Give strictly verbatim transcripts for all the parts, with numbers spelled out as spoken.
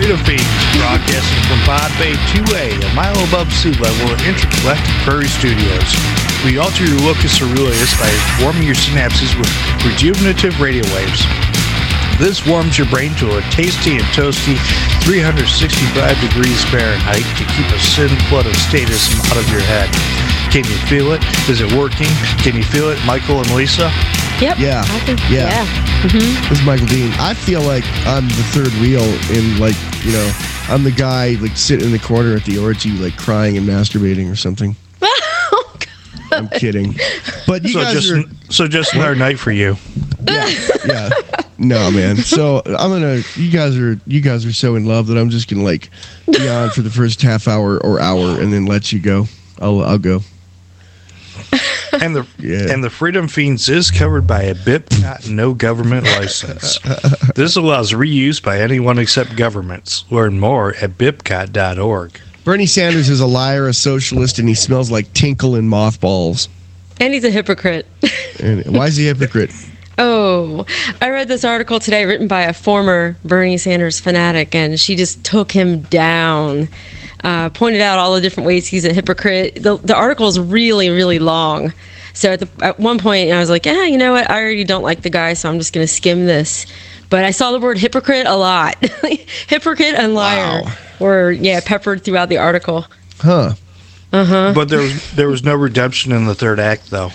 Freedom Feeds, broadcasting from Pod Bay two A, a mile above sea level at Intergalactic Prairie Studios. We alter your locus coeruleus by warming your synapses with rejuvenative radio waves. This warms your brain to a tasty and toasty three hundred sixty-five degrees Fahrenheit to keep a sin flood of statism out of your head. Can you feel it? Is it working? Can you feel it, Michael and Lisa? Yep. Yeah. I think, yeah. yeah. Mm-hmm. This is Michael Dean. I feel like I'm the third wheel in, like, you know, I'm the guy, like, sitting in the corner at the orgy, like, crying and masturbating or something. Oh, God. I'm kidding. But you so guys just, are... So just another night for you. Yeah, yeah. No, man. So I'm gonna. You guys are. You guys are so in love that I'm just gonna like be on for the first half hour or hour and then let you go. I'll. I'll go. And the Yeah. and the Freedom Fiends is covered by a BIPCOT no government license. This allows reuse by anyone except governments. Learn more at bipcot dot org. Bernie Sanders is a liar, a socialist, and he smells like tinkle and mothballs. And he's a hypocrite. And why is he a hypocrite? Oh, I read this article today written by a former Bernie Sanders fanatic, and she just took him down. Uh, pointed out all the different ways he's a hypocrite. The, the article is really, really long. So at, the, at one point, I was like, yeah, you know what? I already don't like the guy, so I'm just going to skim this. But I saw the word hypocrite a lot. Hypocrite and liar Wow. were, yeah, peppered throughout the article. Huh. Uh-huh. But there was there was no redemption in the third act, though.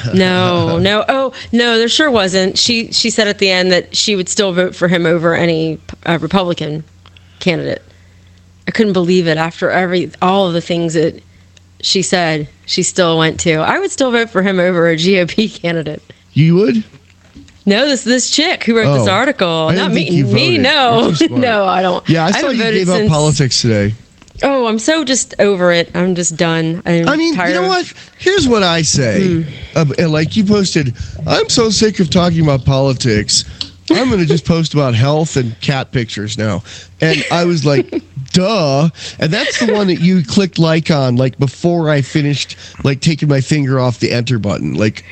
No, no. Oh, no, there sure wasn't. She she said at the end that she would still vote for him over any uh, Republican candidate. I couldn't believe it after every all of the things that she said. She still went to. I would still vote for him over a G O P candidate. You would? No, this this chick who wrote Oh, this article. I Not didn't me. think you Me, voted. no, You're too smart. no, I don't. Yeah, I saw haven't you voted gave up since- politics today. Oh, I'm so just over it. I'm just done. I'm I mean, tired you know of- what? Here's what I say. Uh, like you posted, I'm so sick of talking about politics. I'm going to just post about health and cat pictures now. And I was like, duh. And that's the one that you clicked like on, like before I finished, like taking my finger off the enter button. Like,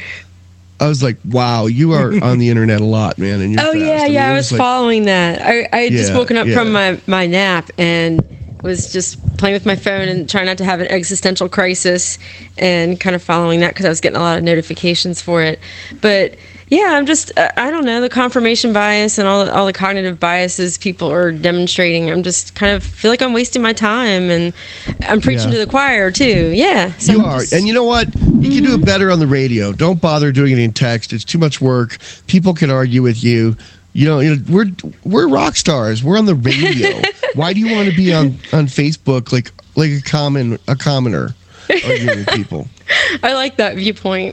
I was like, wow, you are on the internet a lot, man. And you're Oh fast. yeah, mean, yeah. it I was like- following that. I, I had just Yeah, woken up yeah. from my, my nap and was just playing with my phone and trying not to have an existential crisis and kind of following that because I was getting a lot of notifications for it. But yeah, I'm just uh, I don't know, the confirmation bias and all the, all the cognitive biases people are demonstrating. I'm just kind of feel like I'm wasting my time and I'm preaching Yeah. to the choir too. Yeah, so You I'm are. just- And you know what? You can do it better on the radio. Don't bother doing it in text. It's too much work. People can argue with you. You know, you know, we're we're rock stars. We're on the radio. Why do you want to be on, on Facebook like like a common a commoner arguing with people? I like that viewpoint.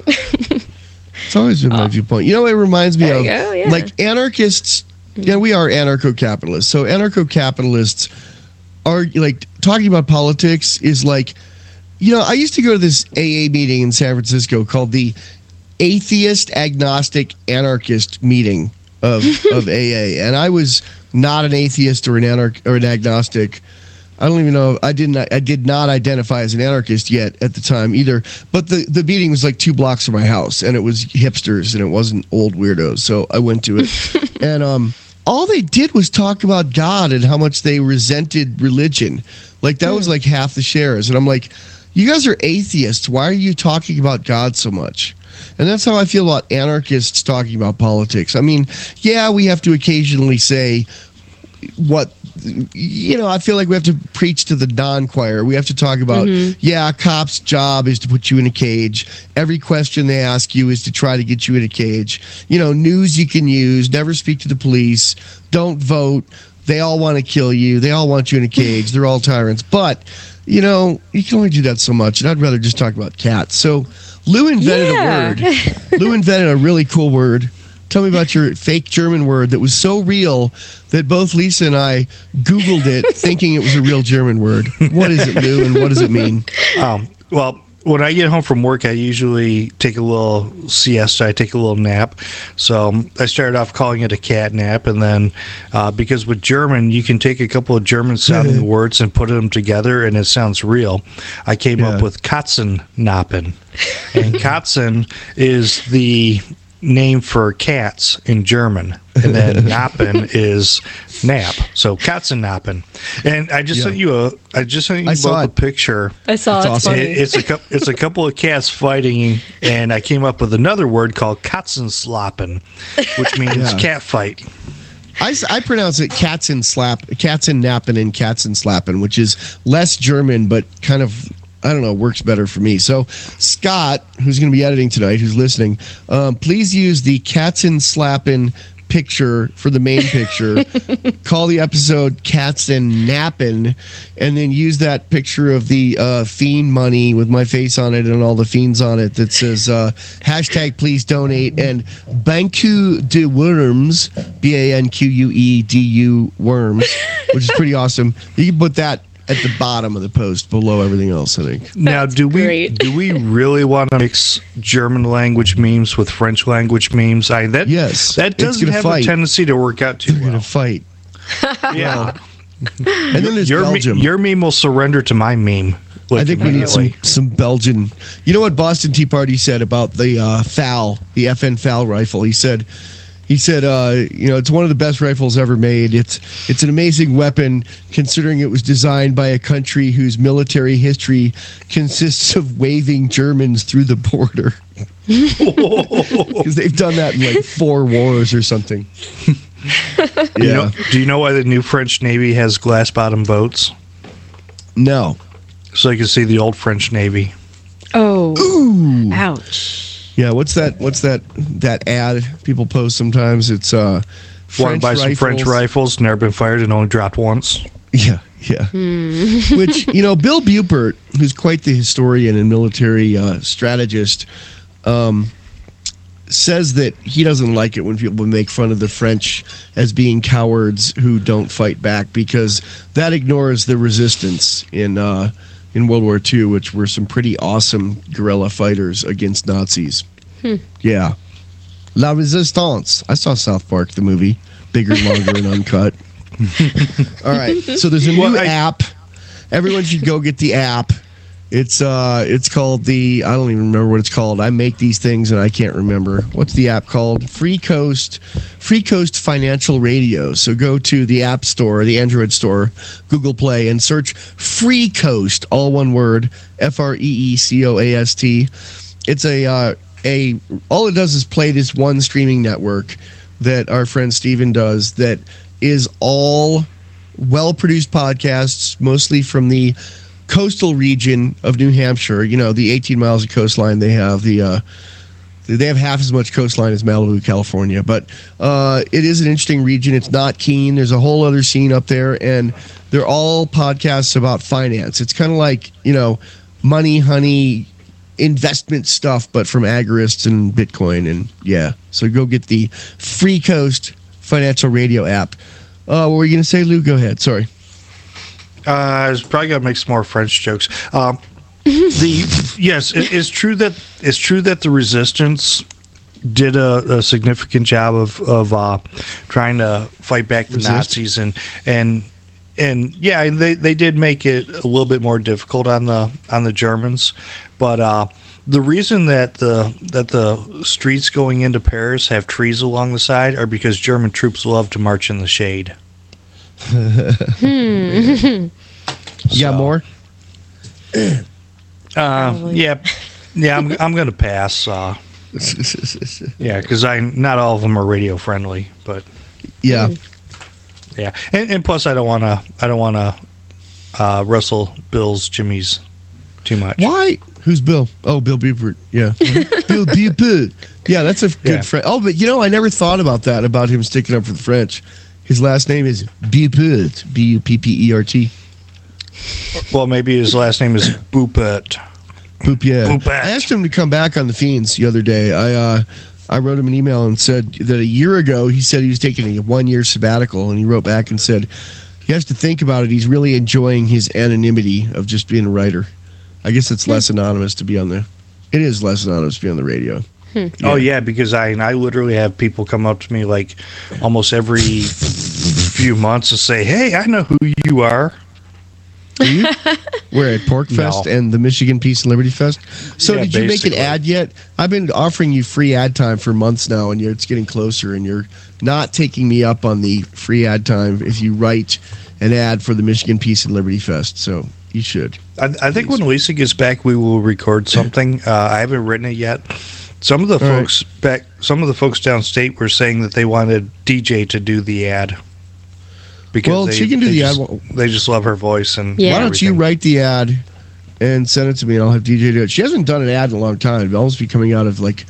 It's always been my viewpoint. You know what it reminds me There of? you go, yeah. Like anarchists. Yeah, we are anarcho-capitalists. So anarcho-capitalists are like talking about politics is like, you know, I used to go to this A A meeting in San Francisco called the Atheist Agnostic Anarchist Meeting of of A A, and I was not an atheist or an anarch or an agnostic. I don't even know. I didn't. I did not identify as an anarchist yet at the time either. But the the meeting was like two blocks from my house, and it was hipsters, and it wasn't old weirdos. So I went to it, and um, all they did was talk about God and how much they resented religion. Like that was like half the shares, and I'm like, you guys are atheists. Why are you talking about God so much? And that's how I feel about anarchists talking about politics. I mean, yeah, we have to occasionally say what, you know, I feel like we have to preach to the non-choir. We have to talk about, mm-hmm. yeah, a cop's job is to put you in a cage. Every question they ask you is to try to get you in a cage. You know, news you can use, never speak to the police, don't vote. They all want to kill you. They all want you in a cage. They're all tyrants. But, you know, you can only do that so much. And I'd rather just talk about cats. So Lou invented Yeah. a word. Lou invented a really cool word. Tell me about your fake German word that was so real that both Lisa and I Googled it thinking it was a real German word. What is it, Lou, and what does it mean? Um, well, when I get home from work, I usually take a little siesta. I take a little nap. So um, I started off calling it a cat nap, and then uh, because with German, you can take a couple of German-sounding words and put them together, and it sounds real. I came Yeah. up with Katzennappen, and Katzen is the name for cats in German, and then Nappen is nap. So Katzennappen. And I just Yeah. sent you a I just sent you I saw both a it. picture. I saw It's it's awesome. funny. It, it's a cou- it's a couple of cats fighting, and I came up with another word called Katzenslappen, which means Yeah. cat fight. I, s- I pronounce it cats and slap, cats and napping and cats and slapping, which is less German, but kind of, I don't know, works better for me. So, Scott, who's going to be editing tonight, who's listening, um, please use the cats and slapping picture for the main picture. Call the episode Cats and Nappin', and then use that picture of the uh, fiend money with my face on it and all the fiends on it that says uh, hashtag please donate and Banku de Worms, B A N Q U E D U Worms, which is pretty awesome. You can put that at the bottom of the post below everything else, I think. Now, That's do we great. do we really want to mix German language memes with French language memes? I that Yes, that it's doesn't gonna have fight. a tendency to work out too We're going well. to fight. Yeah, And then there's your me- Belgium. your meme will surrender to my meme. I think we need some, immediately. some Belgian. You know what Boston Tea Party said about the uh, F A L, the F N F A L rifle? He said, he said, uh, you know, it's one of the best rifles ever made. It's it's an amazing weapon considering it was designed by a country whose military history consists of waving Germans through the border. Because they've done that in like four wars or something. Yeah. You know, do you know why the new French Navy has glass bottom boats? No. So you can see the old French Navy. Oh, Ooh. ouch. Yeah, what's that? What's that? That ad people post sometimes? It's uh, Want to French buy some French rifles. rifles, never been fired and only dropped once. Yeah, yeah. Which, you know, Bill Bupert, who's quite the historian and military uh, strategist, um, says that he doesn't like it when people make fun of the French as being cowards who don't fight back because that ignores the resistance in uh, in World War Two, which were some pretty awesome guerrilla fighters against Nazis. Yeah. La Resistance. I saw South Park, the movie. Bigger, longer, and uncut. All right. So there's a new Well, I- app. Everyone should go get the app. It's uh it's called the I don't even remember what it's called. I make these things and I can't remember. What's the app called? Free Coast Free Coast Financial Radio. So go to the App Store, the Android Store, Google Play and search Free Coast, all one word, F R E E C O A S T. It's a uh a all it does is play this one streaming network that our friend Steven does that is all well-produced podcasts, mostly from the coastal region of New Hampshire. You know, the eighteen miles of coastline they have. The uh, they have half as much coastline as Malibu, California. But uh, it is an interesting region. It's not Keene. There's a whole other scene up there, and they're all podcasts about finance. It's kind of like, you know, money, honey, investment stuff, but from agorists and Bitcoin. And yeah, so go get the Free Coast Financial Radio app. Uh, what were you going to say, Lou? Go ahead. Sorry. Uh, I was probably gonna make some more French jokes. Um, the yes, it, it's true that it's true that the resistance did a, a significant job of of uh, trying to fight back the Resist? Nazis and and and yeah, they they did make it a little bit more difficult on the on the Germans, but uh, the reason that the that the streets going into Paris have trees along the side are because German troops love to march in the shade. Yeah, So, more? Uh, Probably. yeah, yeah. I'm I'm gonna pass. Uh, yeah, because I not all of them are radio friendly, but Yeah. yeah, and, and plus I don't want to I don't want to uh, Russell Bill's Jimmy's too much. Why? Who's Bill? Oh, Bill Buford. Yeah. Bill Buford. Yeah, that's a good Yeah. friend. Oh, but you know, I never thought about that, about him sticking up for the French. His last name is Bupert. B U P P E R T. Well, maybe his last name is Boopet. Boop, yeah. Boopet. I asked him to come back on the Fiends the other day. I uh, I wrote him an email and said that a year ago he said he was taking a one year sabbatical, and he wrote back and said he has to think about it. He's really enjoying his anonymity of just being a writer. I guess it's less anonymous to be on the. It is less anonymous to be on the radio. Oh yeah, because I I literally have people come up to me like almost every few months and say, "Hey, I know who you are." Do you? We're at Pork Fest No. and the Michigan Peace and Liberty Fest. So Yeah, did you make an basically. ad yet? I've been offering you free ad time for months now, and you're, it's getting closer, and you're not taking me up on the free ad time if you write an ad for the Michigan Peace and Liberty Fest. So you should. I, I think when Lisa gets back, we will record something. Uh, I haven't written it yet. Some of the All right. folks back, some of the folks downstate were saying that they wanted D J to do the ad. Because Well, they, she can do they the just, ad. They just love her voice and Yeah. Why don't you everything. write the ad and send it to me, and I'll have D J do it. She hasn't done an ad in a long time. It'll almost be coming out of like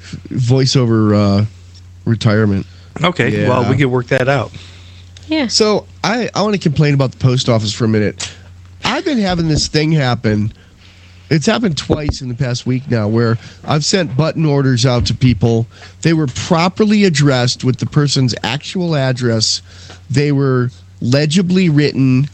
voiceover uh, retirement. Okay, Yeah. well, we could work that out. Yeah. So I, I want to complain about the post office for a minute. I've been having this thing happen. It's happened twice in the past week now where I've sent button orders out to people. They were properly addressed with the person's actual address. They were legibly written.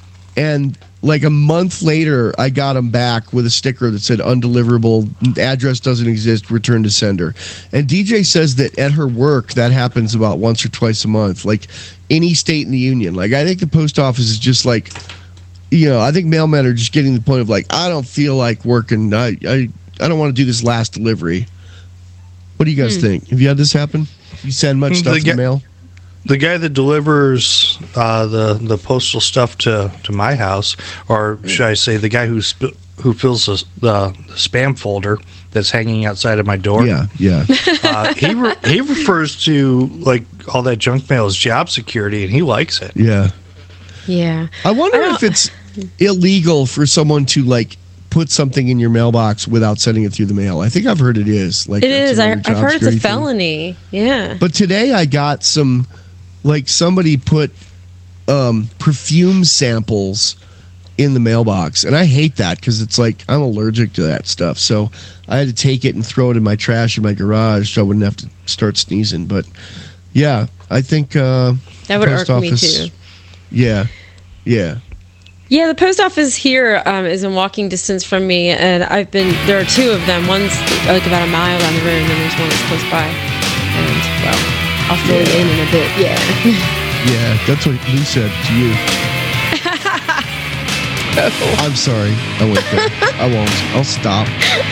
And like a month later, I got them back with a sticker that said undeliverable, address doesn't exist, return to sender. And D J says that at her work, that happens about once or twice a month, like any state in the union. Like, I think the post office is just like, you know, I think mailmen are just getting to the point of like, I don't feel like working. I I, I don't want to do this last delivery. What do you guys Hmm. think? Have you had this happen? You send much The stuff in ga- the mail? The guy that delivers uh, the the postal stuff to, to my house, or should I say, the guy who sp- who fills the, the spam folder that's hanging outside of my door. Yeah, yeah. uh, he re- he refers to like all that junk mail as job security, and he likes it. Yeah. Yeah. I wonder I if it's illegal for someone to like put something in your mailbox without sending it through the mail. I think I've heard it is. Like It that's is. I, another I've job heard it's a security thing. felony. Yeah. But today I got some, like somebody put um, perfume samples in the mailbox, and I hate that because it's like I'm allergic to that stuff. So I had to take it and throw it in my trash in my garage so I wouldn't have to start sneezing. But yeah, I think uh, That would post irk me office- too. Yeah, yeah. Yeah, the post office here um, is in walking distance from me, and I've been. There are two of them. One's like about a mile down the road, and then there's one that's close by. And well, I'll fill you in in a bit. Yeah. Yeah, that's what Lou said to you. I'm sorry. I went there. I won't. I'll stop.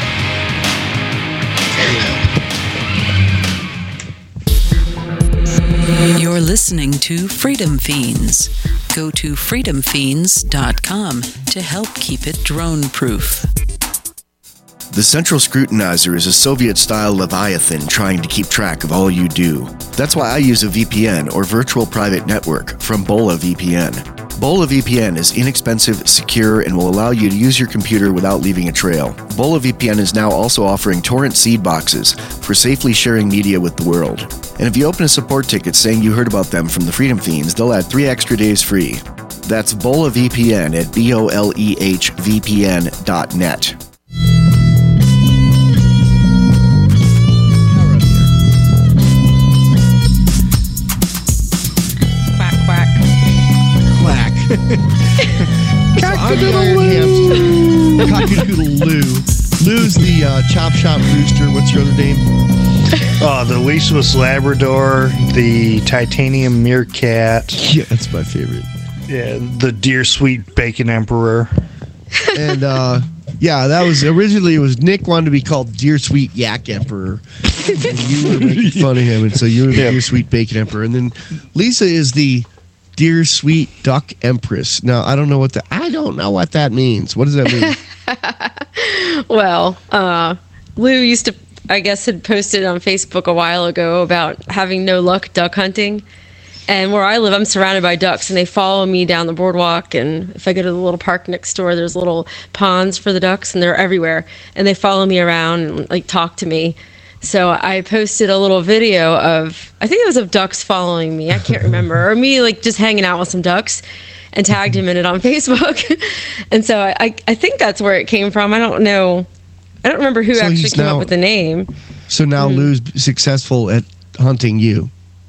You're listening to Freedom Fiends. Go to freedom fiends dot com to help keep it drone proof. The Central Scrutinizer is a Soviet-style Leviathan trying to keep track of all you do. That's why I use a V P N, or Virtual Private Network, from Bola V P N. Bola V P N is inexpensive, secure, and will allow you to use your computer without leaving a trail. Bola V P N is now also offering torrent seed boxes for safely sharing media with the world. And if you open a support ticket saying you heard about them from the Freedom Fiends, they'll add three extra days free. That's Bola V P N at B O L E H V P N dot net. Quack quack. Quack. Cockadoodle Lou. Cockadoodle Lou. Lou's the uh, Chop Shop Rooster. What's your other name? Uh, the Swiss Labrador, the Titanium Meerkat, Yeah, that's my favorite. yeah, the Dear Sweet Bacon Emperor. And uh, yeah, that was originally it was Nick wanted to be called Dear Sweet Yak Emperor. And you were making fun of him, and so you were the Yeah. Dear Sweet Bacon Emperor. And then Lisa is the Dear Sweet Duck Empress. Now I don't know what that I don't know what that means. What does that mean? Well, uh, Lou used to, I guess, had posted on Facebook a while ago about having no luck duck hunting. And where I live, I'm surrounded by ducks, and they follow me down the boardwalk. And if I go to the little park next door, there's little ponds for the ducks, and they're everywhere. And they follow me around and like talk to me. So I posted a little video of, I think it was of ducks following me. I can't remember, or me like just hanging out with some ducks, and tagged him in it on Facebook. And so I, I think that's where it came from. I don't know. I don't remember who So actually he's came now- up with the name. So now Hmm. Lou's successful at hunting you.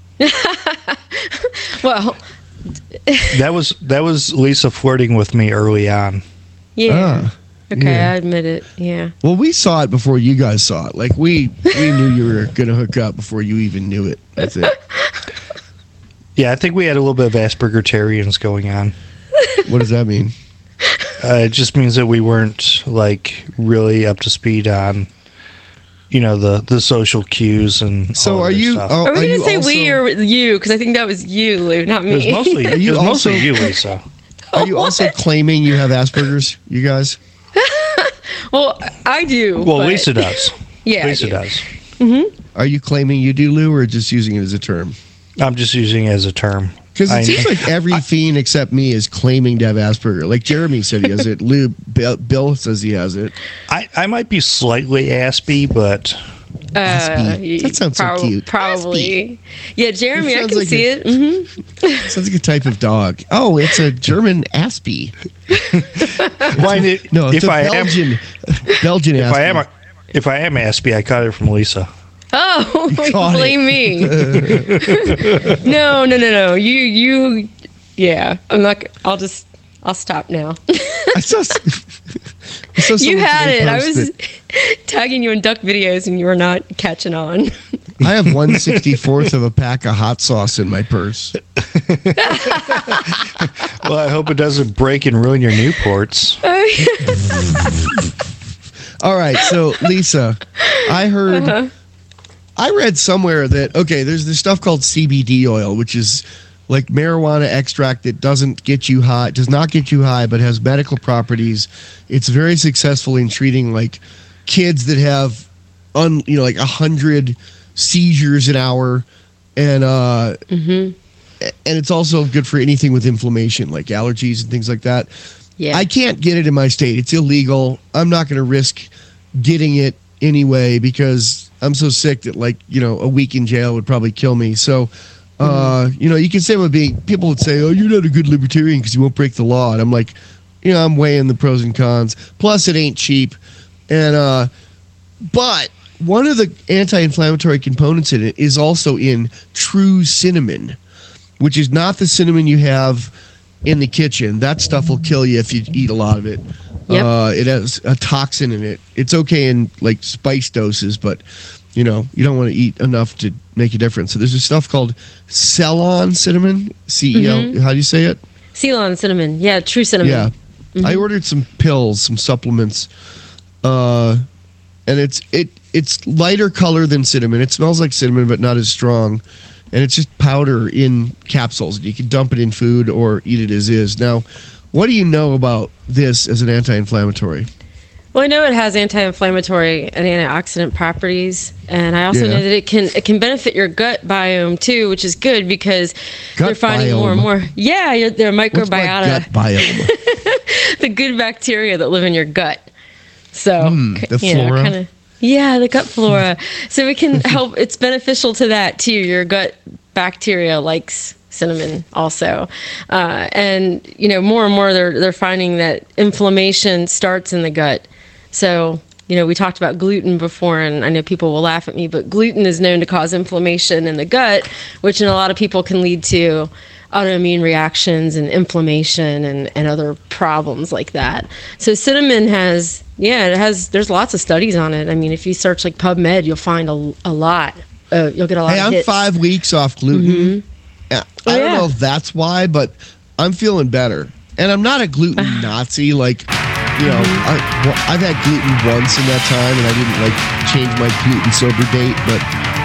Well, That was that was Lisa flirting with me early on. yeah. Ah, okay, yeah. I admit it. Yeah. Well, we saw it before you guys saw it. Like we we knew you were gonna hook up before you even knew it. That's it. Yeah, I think we had a little bit of Asperger-tarians going on. What does that mean? Uh, it just means that we weren't like really up to speed on, you know, the, the social cues and. So all are that you? stuff. Are, Are we are going you to say also, we or you? Because I think that was you, Lou, not It was me. mostly, it you was also- mostly you, Lisa. Are you also claiming you have Asperger's? You guys? Well, I do. Well, but- Lisa does. Yeah, I Lisa do. does. Are you claiming you do, Lou, or just using it as a term? I'm just using it as a term. Because it I- seems like every fiend except me is claiming to have Asperger. Like Jeremy said he has it. Lou, Bill, Bill says he has it. I, I might be slightly aspy, but Uh, Aspie. That sounds so prob- cute. Probably. Yeah, Jeremy, It I sounds can like see a- it. hmm Sounds like a type of dog. Oh, it's a German Aspie. why did, No, it's if a I am Belgian Belgian if Aspie. I am a, if I am aspy, I caught it from Lisa. Oh, caught blame me. no, no, no, no. You, you. Yeah, I'm not. g- I'll just. I'll stop now. I saw, s- I saw You someone had today it. I post was that tagging you in duck videos, and you were not catching on. I have one sixty-fourth of a pack of hot sauce in my purse. Well, I hope it doesn't break and ruin your Newports. All right, so Lisa, I heard, Uh-huh. I read somewhere that okay, there's this stuff called C B D oil, which is like marijuana extract that doesn't get you high, does not get you high, but has medical properties. It's very successful in treating like kids that have, un, you know, like a hundred seizures an hour, and uh, and it's also good for anything with inflammation, like allergies and things like that. Yeah. I can't get it in my state. It's illegal. I'm not going to risk getting it anyway because I'm so sick that like, you know, a week in jail would probably kill me. So, uh, you know, you can say with being, people would say, oh, you're not a good libertarian because you won't break the law. And I'm like, you know, I'm weighing the pros and cons. Plus it ain't cheap. And, uh, but one of the anti-inflammatory components in it is also in true cinnamon, which is not the cinnamon you have in the kitchen. That stuff will kill you if you eat a lot of it. Yep. Uh, it has a toxin in it. It's okay in like spice doses, but you know you don't want to eat enough to make a difference. So there's this stuff called Ceylon cinnamon. C E L. Mm-hmm. How do you say it? Ceylon cinnamon. Yeah, true cinnamon. Yeah. I ordered some pills, some supplements, uh, and it's it it's lighter color than cinnamon. It smells like cinnamon, but not as strong. And it's just powder in capsules. You can dump it in food or eat it as is. Now, what do you know about this as an anti-inflammatory? Well, I know it has anti-inflammatory and antioxidant properties, and I also Yeah. know that it can it can benefit your gut biome too, which is good because Gut they're finding biome? more and more. Yeah, your, their What's my gut microbiota, biome? the good bacteria that live in your gut. So, Hmm, the you know, flora? kind of. Yeah, the gut flora. So it can help. It's beneficial to that too. Your gut bacteria likes cinnamon also, uh, and you know more and more they're they're finding that inflammation starts in the gut. So you know we talked about gluten before, and I know people will laugh at me, but gluten is known to cause inflammation in the gut, which in a lot of people can lead to autoimmune reactions and inflammation and, and other problems like that. So cinnamon has, yeah, it has, there's lots of studies on it. I mean, if you search like PubMed, you'll find a, a lot. Uh, you'll get a lot Hey, of I'm hits. five weeks off gluten. Yeah, I Oh, don't yeah. know if that's why, but I'm feeling better. And I'm not a gluten Nazi. Like, you know, I, well, I've had gluten once in that time, and I didn't like change my gluten sober date. But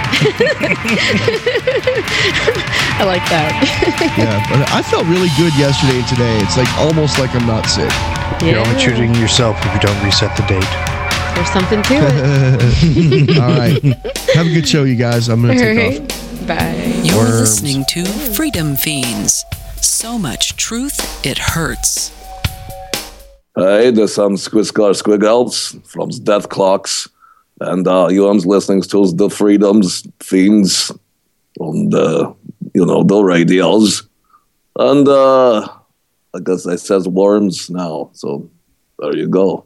I like that. yeah, but I felt really good yesterday and today. It's like almost like I'm not sick. You're Yeah, only shooting yourself if you don't reset the date. there's something to it. All right, have a good show, you guys. I'm gonna All take off. right. Bye. You're Worms. listening to Freedom Fiends. So much truth, it hurts. Hey, there's some Squiscar Squiggles from Death Clocks, and uh, you're listening to the Freedoms Fiends on the, you know, the radios. And uh, I guess it says worms now, so there you go.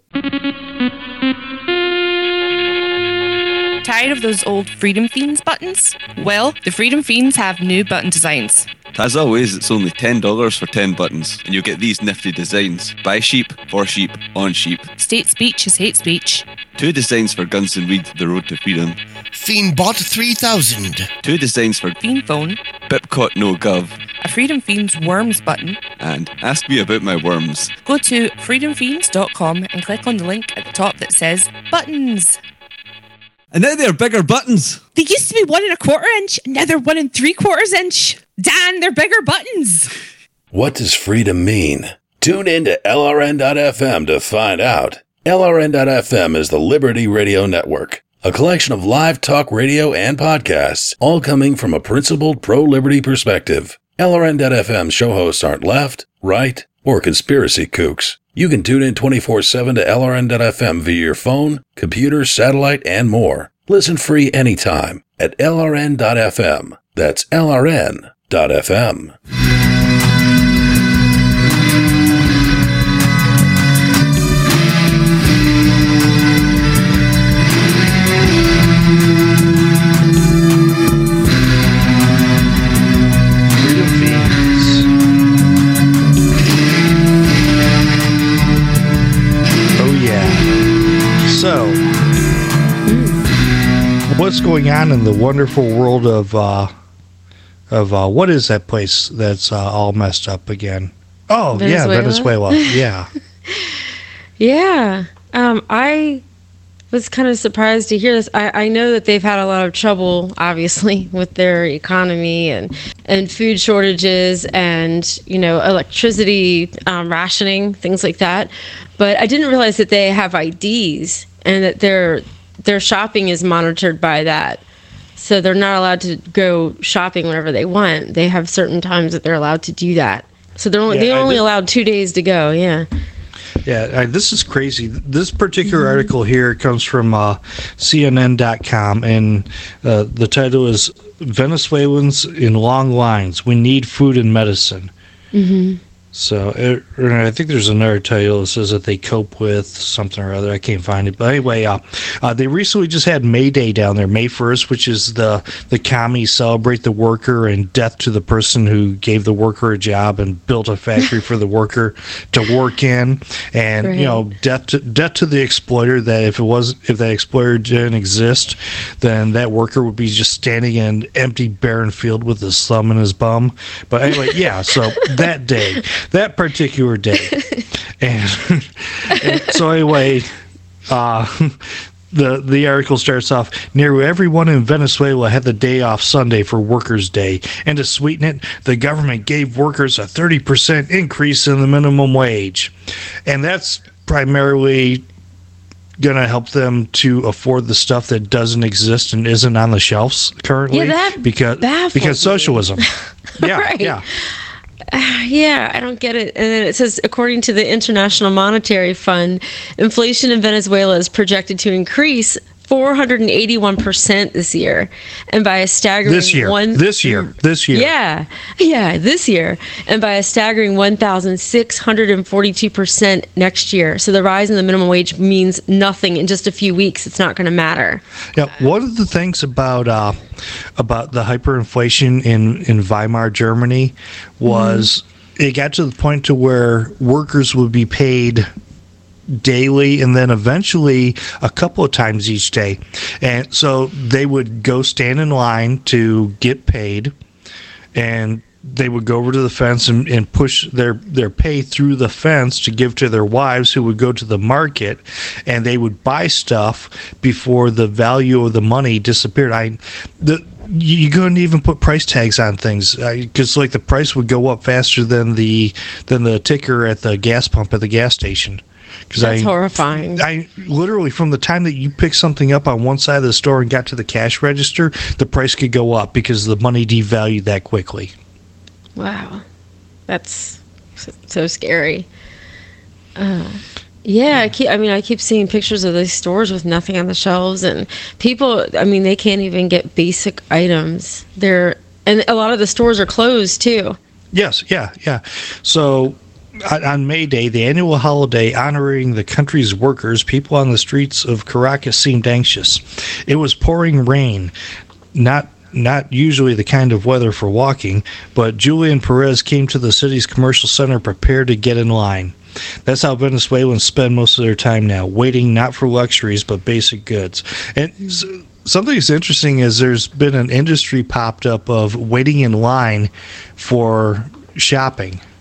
Tired of those old Freedom Fiends buttons? Well, the Freedom Fiends have new button designs. As always, it's only ten dollars for ten buttons, and you'll get these nifty designs. By sheep, for sheep, on sheep. State speech is hate speech. Two designs for Guns N' Reed, The Road to Freedom. Fiendbot three thousand. Two designs for Fiend phone, Pipcot No Gov. a Freedom Fiends worms button, and ask me about my worms. Go to freedom fiends dot com and click on the link at the top that says buttons. And now they're bigger buttons. They used to be one and a quarter inch, and now they're one and three quarters inch. Dan, they're bigger buttons. What does freedom mean? Tune in to L R N dot F M to find out. L R N dot F M is the Liberty Radio Network, a collection of live talk radio and podcasts, all coming from a principled pro-liberty perspective. L R N dot F M show hosts aren't left, right, or conspiracy kooks. You can tune in twenty-four seven to L R N dot F M via your phone, computer, satellite, and more. Listen free anytime at L R N dot F M. That's L R N dot F M. So, what's going on in the wonderful world of uh, of uh, what is that place that's uh, all messed up again? Oh, Venezuela? yeah, Venezuela. Yeah, yeah. Um, I was kind of surprised to hear this. I, I know that they've had a lot of trouble, obviously, with their economy and and food shortages and you know electricity um, rationing, things like that. But I didn't realize that they have I Ds and that their their shopping is monitored by that. So they're not allowed to go shopping whenever they want. They have certain times that they're allowed to do that. So they're only, yeah, they're only allowed two days to go. Yeah. Yeah, I, this is crazy. This particular mm-hmm. article here comes from uh, C N N dot com, and uh, the title is Venezuelans in Long Lines. We Need Food and Medicine. Mm-hmm. So it, I think there's another title that says that they cope with something or other. I can't find it. But anyway, uh, uh, they recently just had May Day down there, May first, which is the, the commies celebrate the worker and death to the person who gave the worker a job and built a factory for the worker to work in. And, right. you know, death to, death to the exploiter, that if it was if that exploiter didn't exist, then that worker would be just standing in an empty, barren field with his thumb in his bum. But anyway, yeah, so that day. That particular day. and, and so anyway, uh, the the article starts off, nearly everyone in Venezuela had the day off Sunday for Workers' Day. And to sweeten it, the government gave workers a thirty percent increase in the minimum wage. And that's primarily going to help them to afford the stuff that doesn't exist and isn't on the shelves currently. Yeah, that because, because socialism. Yeah, right. yeah. Uh, yeah, I don't get it. And then it says, according to the International Monetary Fund, inflation in Venezuela is projected to increase four hundred eighty-one percent this year, and by a staggering this year, one, this year, this year, yeah, yeah, this year, and by a staggering one thousand six hundred forty-two percent next year. So the rise in the minimum wage means nothing in just a few weeks. It's not going to matter. Yeah, one of the things about uh, about the hyperinflation in in Weimar Germany was mm-hmm. it got to the point to where workers would be paid daily and then eventually a couple of times each day. And so they would go stand in line to get paid, and they would go over to the fence and, and push their, their pay through the fence to give to their wives, who would go to the market, and they would buy stuff before the value of the money disappeared. I the you couldn't even put price tags on things because like the price would go up faster than the than the ticker at the gas pump at the gas station. That's I, horrifying. I literally, from the time that you picked something up on one side of the store and got to the cash register, the price could go up because the money devalued that quickly. Wow. That's so scary. Uh, yeah, I keep. I mean, I keep seeing pictures of these stores with nothing on the shelves, and people. I mean, they can't even get basic items. They're and a lot of the stores are closed too. Yes. Yeah. Yeah. So on May Day, the annual holiday honoring the country's workers, people on the streets of Caracas seemed anxious. It was pouring rain, not not usually the kind of weather for walking, but Julian Perez came to the city's commercial center prepared to get in line. That's how Venezuelans spend most of their time now, waiting not for luxuries but basic goods. And something that's interesting is there's been an industry popped up of waiting in line for shopping.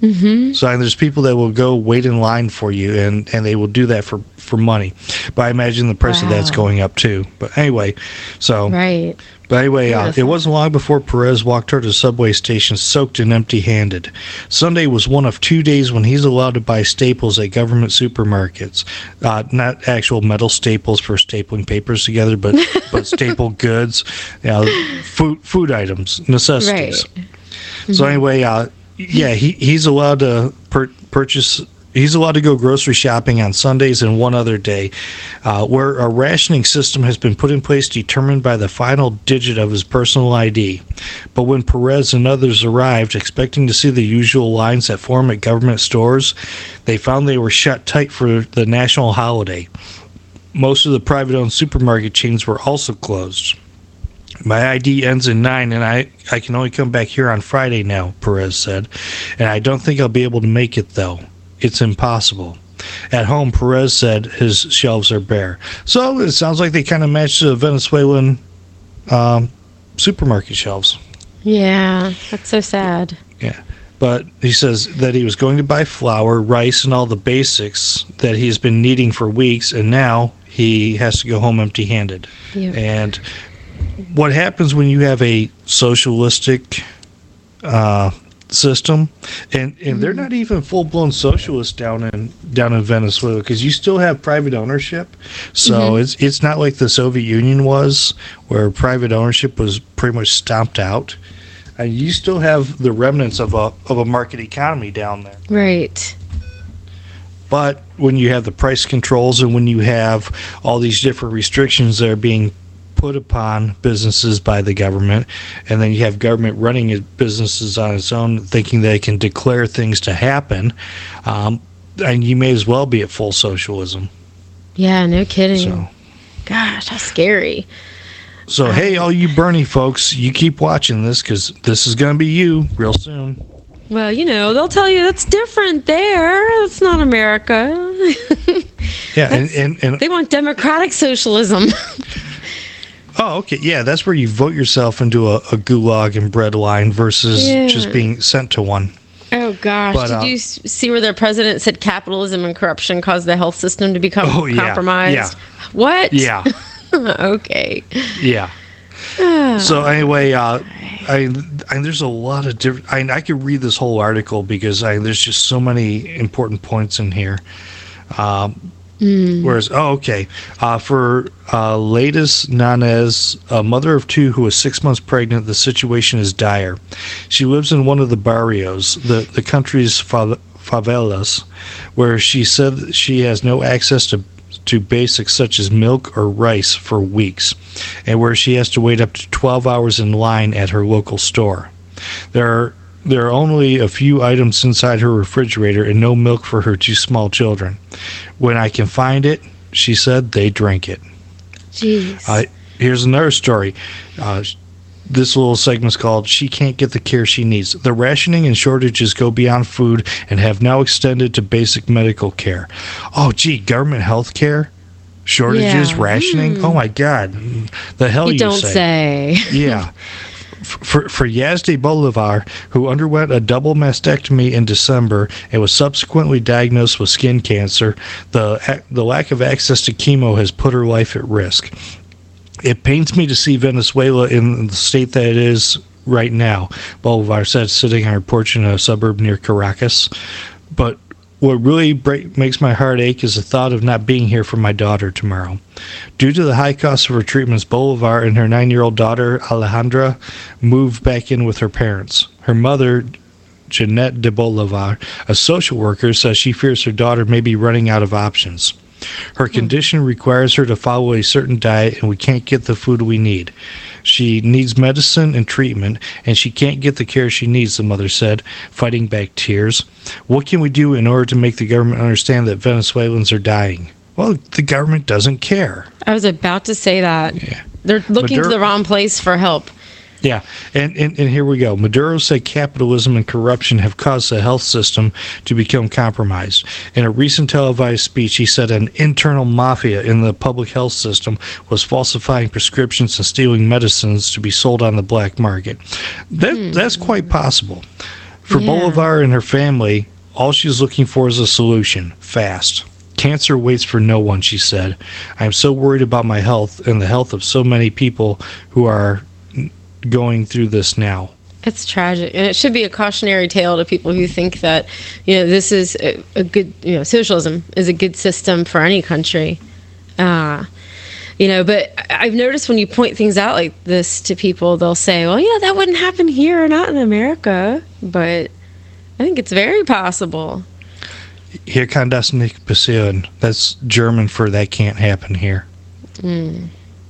Mm-hmm. So and there's people that will go wait in line for you, and, and they will do that for, for money. But I imagine the price Wow. of that's going up too. But anyway, so Right. But anyway, uh, Yes. it wasn't long before Perez walked toward the subway station soaked and empty-handed. Sunday was one of two days when he's allowed to buy staples at government supermarkets. Uh, not actual metal staples for stapling papers together, but, but staple goods, you know, food, food items, necessities. Right. So anyway, uh, yeah, he, he's allowed to per- purchase... He's allowed to go grocery shopping on Sundays and one other day, uh, where a rationing system has been put in place determined by the final digit of his personal I D. But when Perez and others arrived, expecting to see the usual lines that form at government stores, they found they were shut tight for the national holiday. Most of the private-owned supermarket chains were also closed. My I D ends in nine, and I, I can only come back here on Friday now, Perez said. And I don't think I'll be able to make it, though. It's impossible. At home, Perez said his shelves are bare. So it sounds like they kind of match the Venezuelan um, supermarket shelves. Yeah, that's so sad. Yeah. But he says that he was going to buy flour, rice, and all the basics that he's been needing for weeks, and now he has to go home empty-handed. Yep. And what happens when you have a socialistic uh, system, and, and they're not even full-blown socialists down in down in Venezuela, because you still have private ownership. So Mhm. it's it's not like the Soviet Union was, where private ownership was pretty much stomped out. And you still have the remnants of a of a market economy down there. Right. But when you have the price controls and when you have all these different restrictions that are being put upon businesses by the government, and then you have government running it- businesses on its own, thinking they can declare things to happen, um, and you may as well be at full socialism. Yeah, no kidding. So, Gosh, how scary. so hey, all you Bernie folks, you keep watching this, because this is going to be you real soon. Well, you know, they'll tell you that's different there. That's not America. Yeah, and, and, and They want democratic socialism. oh, okay, yeah, that's where you vote yourself into a, a gulag and bread line versus Yeah. just being sent to one. Oh, gosh. But, Did uh, you s- see where their president said capitalism and corruption caused the health system to become Oh, yeah, compromised? yeah. What? Yeah, Okay. yeah. So anyway, uh, I, I there's a lot of different. I, I could read this whole article because I, there's just so many important points in here. Um, Whereas, oh, okay, uh, for uh, latest Nanez, a mother of two who is six months pregnant, the situation is dire. She lives in one of the barrios, the the country's fav- favelas, where she said that she has no access to to basics such as milk or rice for weeks, and where she has to wait up to twelve hours in line at her local store. There are there are only a few items inside her refrigerator and no milk for her two small children. When I can find it, she said, they drink it. Jeez. Uh, here's another story. Uh, this little segment's called She Can't Get the Care She Needs. The rationing and shortages go beyond food and have now extended to basic medical care. Oh, gee, government health care? Shortages, Yeah. rationing? Hmm. Oh, my God. The hell you you don't say. say. Yeah. For, for Yazdi Bolivar, who underwent a double mastectomy in December and was subsequently diagnosed with skin cancer, the the lack of access to chemo has put her life at risk. It pains me to see Venezuela in the state that it is right now, Bolivar said, sitting on her porch in a suburb near Caracas. But what really break, makes my heart ache is the thought of not being here for my daughter tomorrow. Due to the high cost of her treatments, Bolivar and her nine-year-old daughter, Alejandra, moved back in with her parents. Her mother, Jeanette de Bolivar, a social worker, says she fears her daughter may be running out of options. Her condition requires her to follow a certain diet, and we can't get the food we need. She needs medicine and treatment, and she can't get the care she needs, the mother said, fighting back tears. What can we do in order to make the government understand that Venezuelans are dying? Well, the government doesn't care. I was about to say that. Yeah. They're looking Maduro- to the wrong place for help. Yeah, and, and, and here we go. Maduro said capitalism and corruption have caused the health system to become compromised. In a recent televised speech, he said an internal mafia in the public health system was falsifying prescriptions and stealing medicines to be sold on the black market. That, That's quite possible. For Yeah. Bolivar and her family, all she's looking for is a solution, fast. Cancer waits for no one, she said. I am so worried about my health and the health of so many people who are going through this now. It's tragic, and it should be a cautionary tale to people who think that, you know, this is a, a good, you know, socialism is a good system for any country. Uh, you know, but I've noticed when you point things out like this to people, they'll say, well, yeah, that wouldn't happen here or not in America. But I think it's very possible. Hier kann das nicht passieren. That's German for that can't happen here. Mm.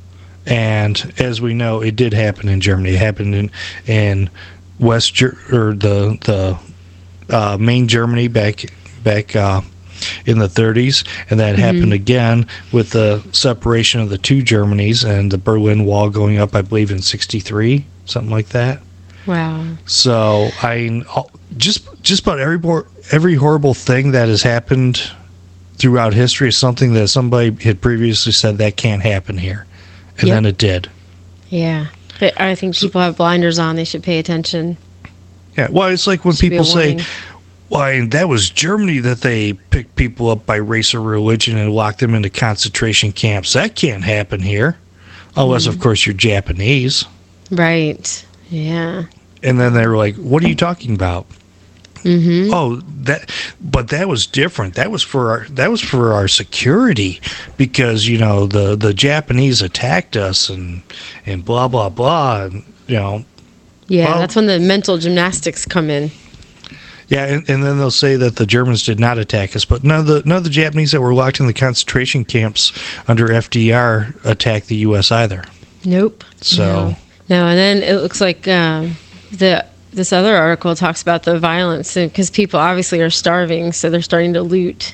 And as we know, it did happen in Germany. It happened in in West Ger- or the the uh, main Germany back back uh, in the thirties, and that mm-hmm. happened again with the separation of the two Germanys and the Berlin Wall going up, I believe, in sixty-three, something like that. Wow. So I just just about every every horrible thing that has happened throughout history is something that somebody had previously said that can't happen here. And yep. then it did. Yeah. But I think people have blinders on. They should pay attention. Yeah. Well, it's like when people say, why, that was Germany that they picked people up by race or religion and locked them into concentration camps. That can't happen here. Unless, mm. of course, you're Japanese. Right. Yeah. And then they were like, what are you talking about? Mm-hmm. Oh, that, but that was different. That was for our, that was for our security, because you know the, the Japanese attacked us and and blah blah blah, and you know. Yeah, well, that's when the mental gymnastics come in. Yeah, and, and then they'll say that the Germans did not attack us, but none of the none of the Japanese that were locked in the concentration camps under F D R attacked the U S either. Nope. So no, no and then it looks like um, the. This other article talks about the violence, because people obviously are starving, so they're starting to loot.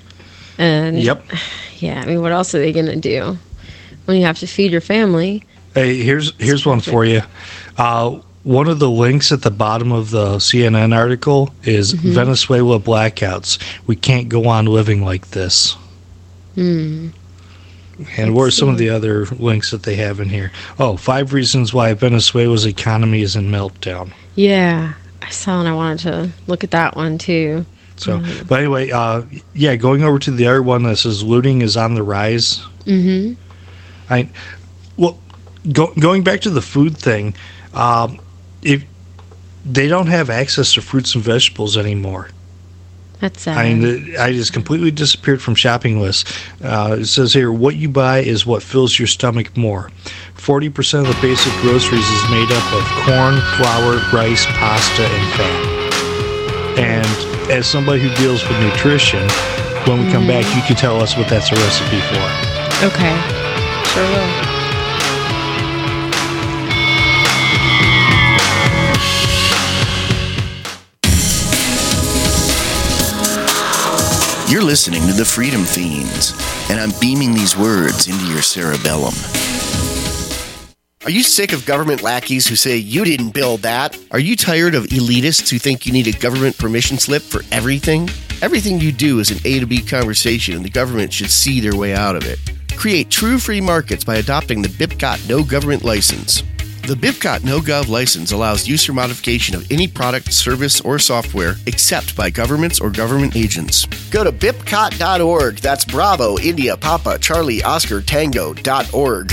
And yep. Yeah, I mean, what else are they going to do when you have to feed your family? Hey, here's here's one for you. Uh, one of the links at the bottom of the C N N article is mm-hmm. Venezuela blackouts. We can't go on living like this. Hmm. And what are some of the other links that they have in here? Oh, five reasons why Venezuela's economy is in meltdown. Yeah, I saw and I wanted to look at that one too. So, mm-hmm. but anyway, uh, yeah, going over to the other one that says looting is on the rise. Mm-hmm. I, well, go, going back to the food thing, um, if they don't have access to fruits and vegetables anymore. That's sad. I mean, I just completely disappeared from shopping lists. Uh, it says here, what you buy is what fills your stomach more. forty percent of the basic groceries is made up of corn, flour, rice, pasta, and fat. And as somebody who deals with nutrition, when we come mm. back, you can tell us what that's a recipe for. Okay. Sure will. You're listening to the Freedom Fiends, and I'm beaming these words into your cerebellum. Are you sick of government lackeys who say, you didn't build that? Are you tired of elitists who think you need a government permission slip for everything? Everything you do is an A to B conversation, and the government should see their way out of it. Create true free markets by adopting the B I P C O T No Government License. The B I P C O T No Gov license allows use or modification of any product, service, or software except by governments or government agents. Go to B I P C O T dot org. That's Bravo, India, Papa, Charlie, Oscar, Tango dot org.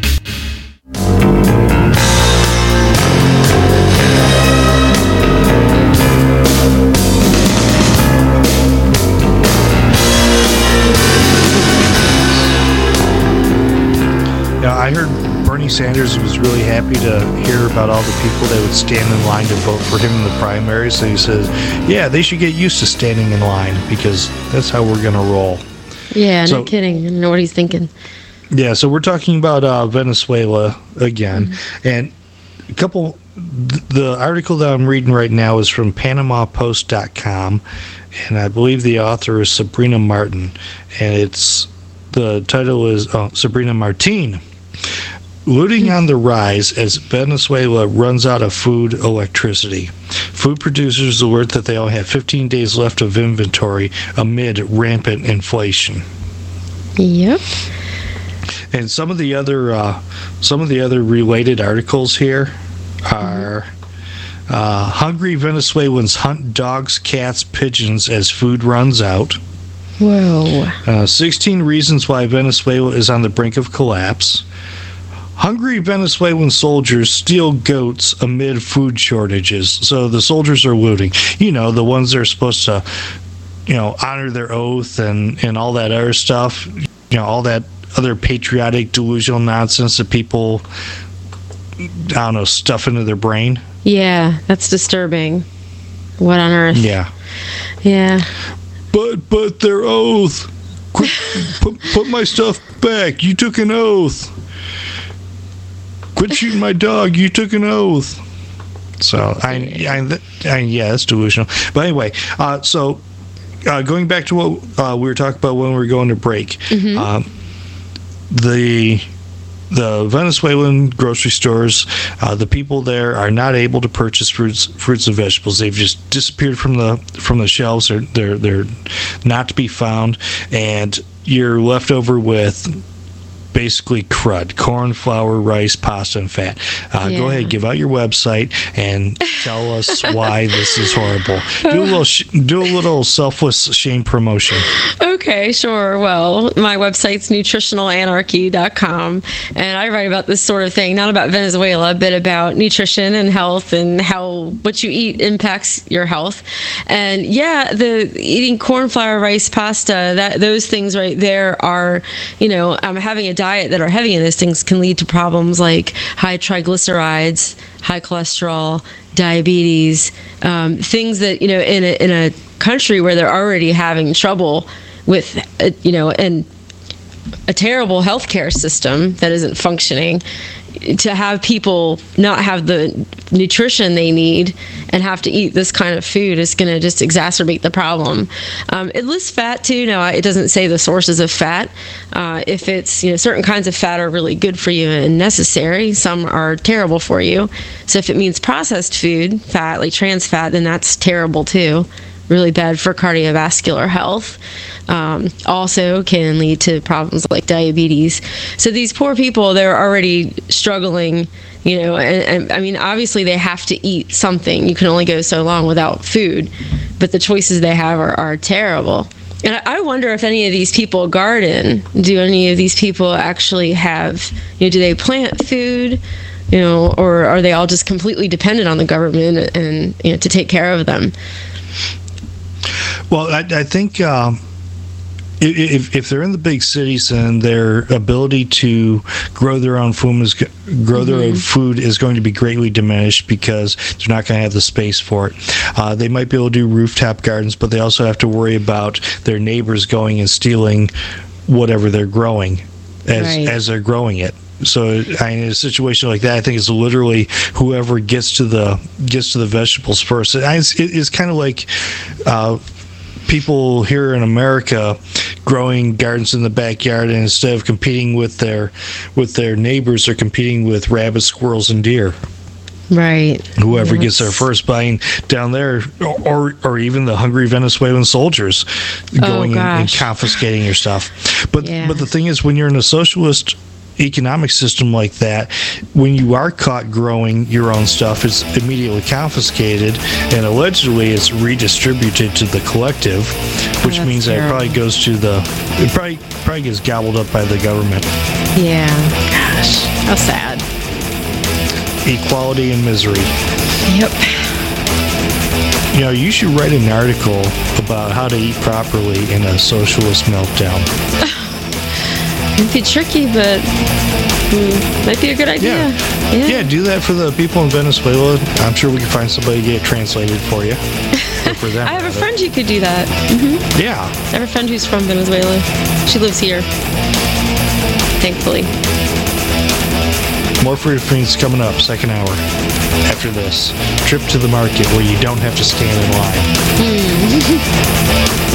Yeah, I heard Bernie Sanders was really happy to hear about all the people that would stand in line to vote for him in the primaries. So he says, yeah, they should get used to standing in line because that's how we're going to roll. Yeah, so, no kidding. I know what he's thinking. Yeah, so we're talking about uh, Venezuela again. Mm-hmm. And a couple, th- the article that I'm reading right now is from Panama Post dot com. And I believe the author is Sabrina Martin. And it's, the title is oh, Sabrina Martin. Looting on the rise as Venezuela runs out of food electricity. Food producers alert that they only have fifteen days left of inventory amid rampant inflation. Yep. And some of the other uh, some of the other related articles here are Uh, hungry Venezuelans hunt dogs, cats, pigeons as food runs out. Whoa. Uh, sixteen reasons why Venezuela is on the brink of collapse. Hungry Venezuelan soldiers steal goats amid food shortages. So the soldiers are looting. You know, the ones that are supposed to, you know, honor their oath and, and all that other stuff. You know, all that other patriotic, delusional nonsense that people, I don't know, stuff into their brain. Yeah, that's disturbing. What on earth? Yeah. Yeah. But, but their oath. Quick, put, put my stuff back. You took an oath. Quit shooting my dog. You took an oath. So, I, I, I yeah, that's delusional. But anyway, uh, so uh, going back to what uh, we were talking about when we were going to break, mm-hmm. um, the the Venezuelan grocery stores, uh, the people there are not able to purchase fruits, fruits and vegetables. They've just disappeared from the from the shelves. They're they're they're not to be found, and you're left over with basically crud: corn, flour, rice, pasta, and fat. Uh, yeah. Go ahead, give out your website and tell us why this is horrible. Do a little, sh- do a little selfless shame promotion. Okay, sure. Well, my website's nutritional anarchy dot com, and I write about this sort of thing, not about Venezuela, but about nutrition and health and how what you eat impacts your health. And yeah, the eating corn, flour, rice, pasta, that those things right there are, you know, I'm having a diet that are heavy in those things can lead to problems like high triglycerides, high cholesterol, diabetes, um, things that, you know, in a, in a country where they're already having trouble with, uh, you know, and a terrible healthcare system that isn't functioning, to have people not have the nutrition they need and have to eat this kind of food is going to just exacerbate the problem. Um, it lists fat too. Now, it doesn't say the sources of fat. Uh, if it's, you know, certain kinds of fat are really good for you and necessary, some are terrible for you. So if it means processed food, fat, like trans fat, then that's terrible too. Really bad for cardiovascular health. Um, also can lead to problems like diabetes. So these poor people, they're already struggling, you know, and, and I mean, obviously they have to eat something. You can only go so long without food, but the choices they have are, are terrible. And I, I wonder if any of these people garden. Do any of these people actually have, you know, do they plant food? You know, or are they all just completely dependent on the government and, you know, to take care of them? Well, I, I think um, if if they're in the big cities, then their ability to grow their own food is grow mm-hmm. their own food is going to be greatly diminished because they're not going to have the space for it. Uh, they might be able to do rooftop gardens, but they also have to worry about their neighbors going and stealing whatever they're growing as right. as they're growing it. So I mean, in a situation like that, I think it's literally whoever gets to the gets to the vegetables first. It's, it's kind of like uh, people here in America growing gardens in the backyard, and instead of competing with their with their neighbors, they're competing with rabbits, squirrels, and deer. Right. Whoever yes. gets there first, buying down there, or or even the hungry Venezuelan soldiers going oh, and, and confiscating your stuff. But yeah. but the thing is, when you're in a socialist economic system like that, when you are caught growing your own stuff, it's immediately confiscated and allegedly it's redistributed to the collective, which oh, means terrible. that it probably goes to the it probably probably gets gobbled up by the government. Yeah, gosh, how sad. Equality and misery. Yep. You know, you should write an article about how to eat properly in a socialist meltdown. It'd be tricky, but mm, might be a good idea. Yeah. Yeah. yeah, do that for the people in Venezuela. I'm sure we can find somebody to get it translated for you. Or for them, I have rather. a friend who could do that. Mm-hmm. Yeah. I have a friend who's from Venezuela. She lives here, thankfully. More Freedom Fiends coming up, second hour. After this, trip to the market where you don't have to stand in line. Mm.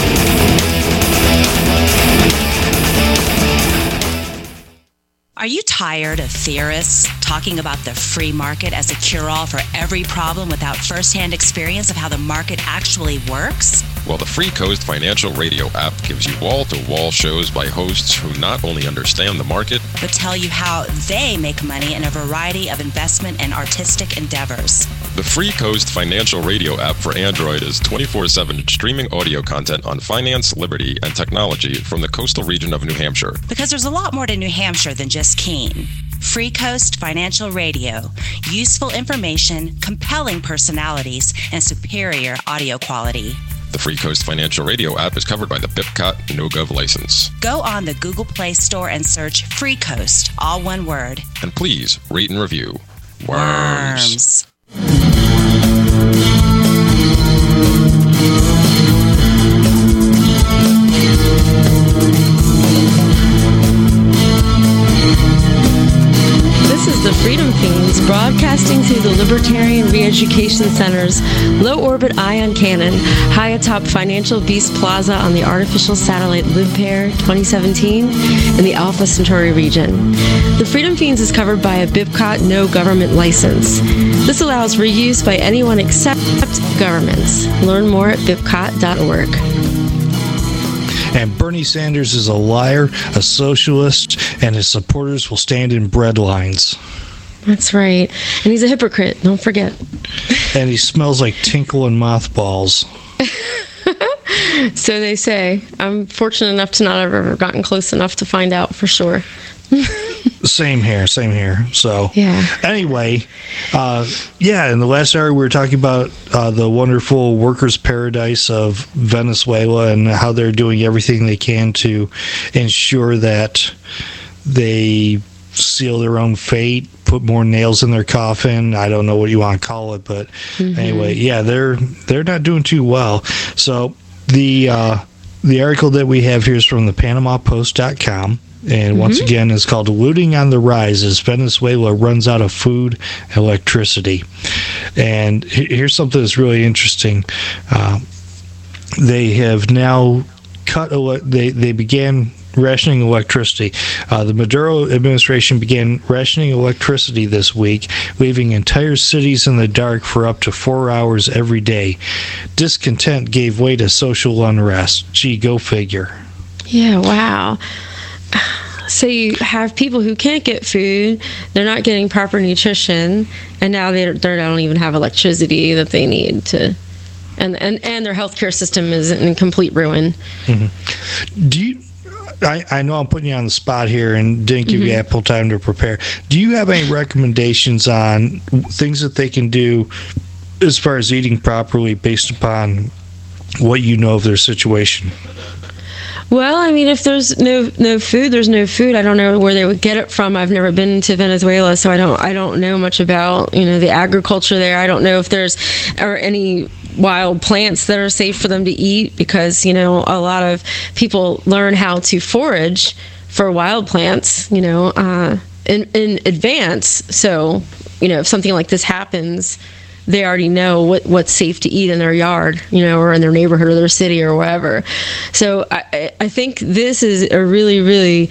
Are you tired Tired of theorists talking about the free market as a cure-all for every problem without firsthand experience of how the market actually works? Well, the Free Coast Financial Radio app gives you wall-to-wall shows by hosts who not only understand the market, but tell you how they make money in a variety of investment and artistic endeavors. The Free Coast Financial Radio app for Android is twenty-four seven streaming audio content on finance, liberty, and technology from the coastal region of New Hampshire. Because there's a lot more to New Hampshire than just Keene. Free Coast Financial Radio. Useful information, compelling personalities, and superior audio quality. The Free Coast Financial Radio app is covered by the B I P C O T no-gov license. Go on the Google Play Store and search Free Coast, all one word. And please rate and review. Worms. Worms. This is the Freedom Fiends broadcasting through the Libertarian Re-Education Center's low-orbit ion cannon high atop Financial Beast Plaza on the artificial satellite LibPair twenty seventeen in the Alpha Centauri region. The Freedom Fiends is covered by a B I P C O T no government license. This allows reuse by anyone except governments. Learn more at B I P C O T dot org. And Bernie Sanders is a liar, a socialist, and his supporters will stand in bread lines. That's right. And he's a hypocrite, don't forget. And he smells like tinkle and mothballs. So they say. I'm fortunate enough to not have ever gotten close enough to find out for sure. Same here, same here. So, yeah. Anyway, uh, yeah, in the last hour we were talking about uh, the wonderful workers' paradise of Venezuela and how they're doing everything they can to ensure that they seal their own fate, put more nails in their coffin. I don't know what you want to call it, but mm-hmm. anyway, yeah, they're they're not doing too well. So the uh, the article that we have here is from the Panama Post dot com. And mm-hmm. once again, it's called Looting on the Rise as Venezuela Runs Out of Food and Electricity. And here's something that's really interesting. Uh, they have now cut, ele- they, they began rationing electricity. Uh, the Maduro administration began rationing electricity this week, leaving entire cities in the dark for up to four hours every day. Discontent gave way to social unrest. Gee, go figure. Yeah, wow. So you have people who can't get food, they're not getting proper nutrition, and now they they don't even have electricity that they need to, and and, and their healthcare system is in complete ruin. Mm-hmm. Do you? I, I know I'm putting you on the spot here and didn't give mm-hmm. you ample time to prepare. Do you have any recommendations on things that they can do as far as eating properly based upon what you know of their situation? Well, I mean, if there's no no food, there's no food. I don't know where they would get it from. I've never been to Venezuela, so I don't I don't know much about, you know, the agriculture there. I don't know if there's or any wild plants that are safe for them to eat, because, you know, a lot of people learn how to forage for wild plants, you know, uh, in in advance. So, you know, if something like this happens, they already know what, what's safe to eat in their yard, you know, or in their neighborhood or their city or wherever. So I, I think this is a really, really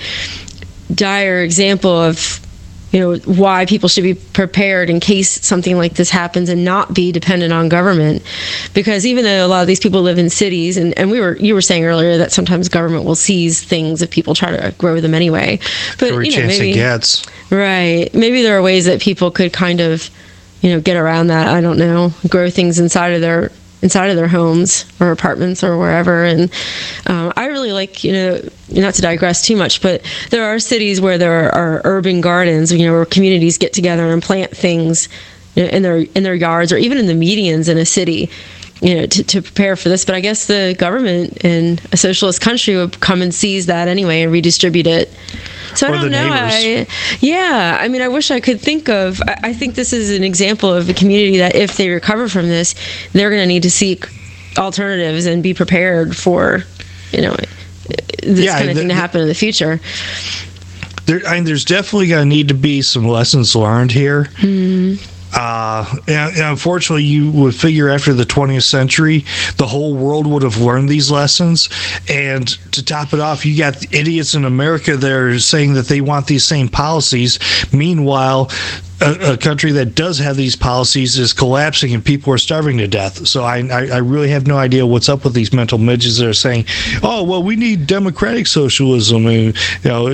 dire example of, you know, why people should be prepared in case something like this happens and not be dependent on government. Because even though a lot of these people live in cities, and, and we were you were saying earlier that sometimes government will seize things if people try to grow them anyway. But every you know, chance maybe, it gets. Right. Maybe there are ways that people could kind of, you know, get around that. I don't know, grow things inside of their inside of their homes or apartments or wherever. And um, I really like, you know, not to digress too much, but there are cities where there are urban gardens, you know, where communities get together and plant things, you know, in their in their yards or even in the medians in a city, you know, to, to prepare for this. But I guess the government in a socialist country would come and seize that anyway and redistribute it. So or I don't know. I, yeah, I mean, I wish I could think of. I, I think this is an example of a community that, if they recover from this, they're going to need to seek alternatives and be prepared for, you know, this yeah, kind of the, thing to happen in the future. There, I mean, there's definitely going to need to be some lessons learned here. Mm. Uh, and, and unfortunately, you would figure after the twentieth century, the whole world would have learned these lessons. And to top it off, you got idiots in America that are saying that they want these same policies. Meanwhile, a, a country that does have these policies is collapsing and people are starving to death. So I, I, I really have no idea what's up with these mental midgets that are saying, oh, well, we need democratic socialism. And, you know,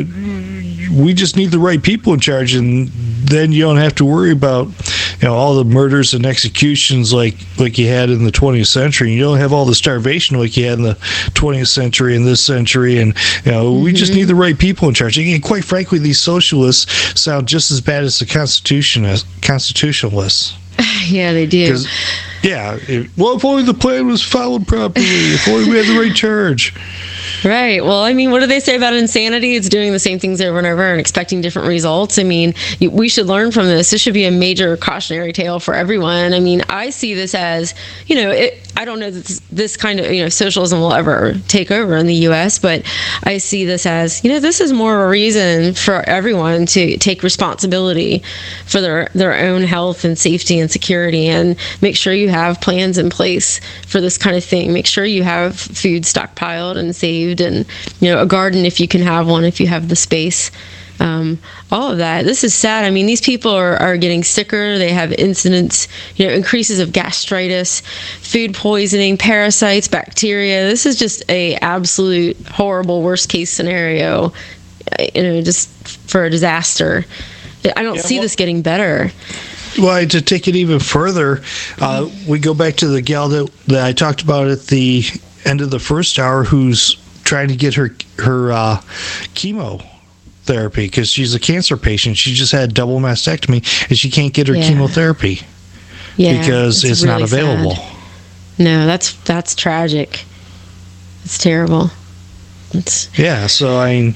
we just need the right people in charge. And then you don't have to worry about, you know, all the murders and executions like, like you had in the twentieth century. You don't have all the starvation like you had in the twentieth century and this century. And, you know, mm-hmm. we just need the right people in charge. And quite frankly, these socialists sound just as bad as the Constitution constitutionalists. Yeah, they do. Yeah. It, well, if only the plan was followed properly, if only we had the right charge. Right. Well, I mean, what do they say about insanity? It's doing the same things over and over and expecting different results. I mean, we should learn from this. This should be a major cautionary tale for everyone. I mean, I see this as, you know, it, I don't know that this, this kind of, you know, socialism will ever take over in the U S, but I see this as, you know, this is more a reason for everyone to take responsibility for their, their own health and safety and security, and make sure you have plans in place for this kind of thing. Make sure you have food stockpiled and saved, and, you know, a garden if you can have one, if you have the space. Um, all of that. This is sad. I mean, these people are, are getting sicker. They have incidents, you know, increases of gastritis, food poisoning, parasites, bacteria. This is just a absolute horrible worst case scenario, you know, just for a disaster. I don't yeah, see well, this getting better. Well, to take it even further, uh, we go back to the gal that, that I talked about at the end of the first hour, who's trying to get her her uh, chemo therapy because she's a cancer patient. She just had double mastectomy and she can't get her yeah. chemotherapy yeah, because it's, it's really not available. Sad. No, that's that's tragic. It's terrible. It's yeah. So I mean,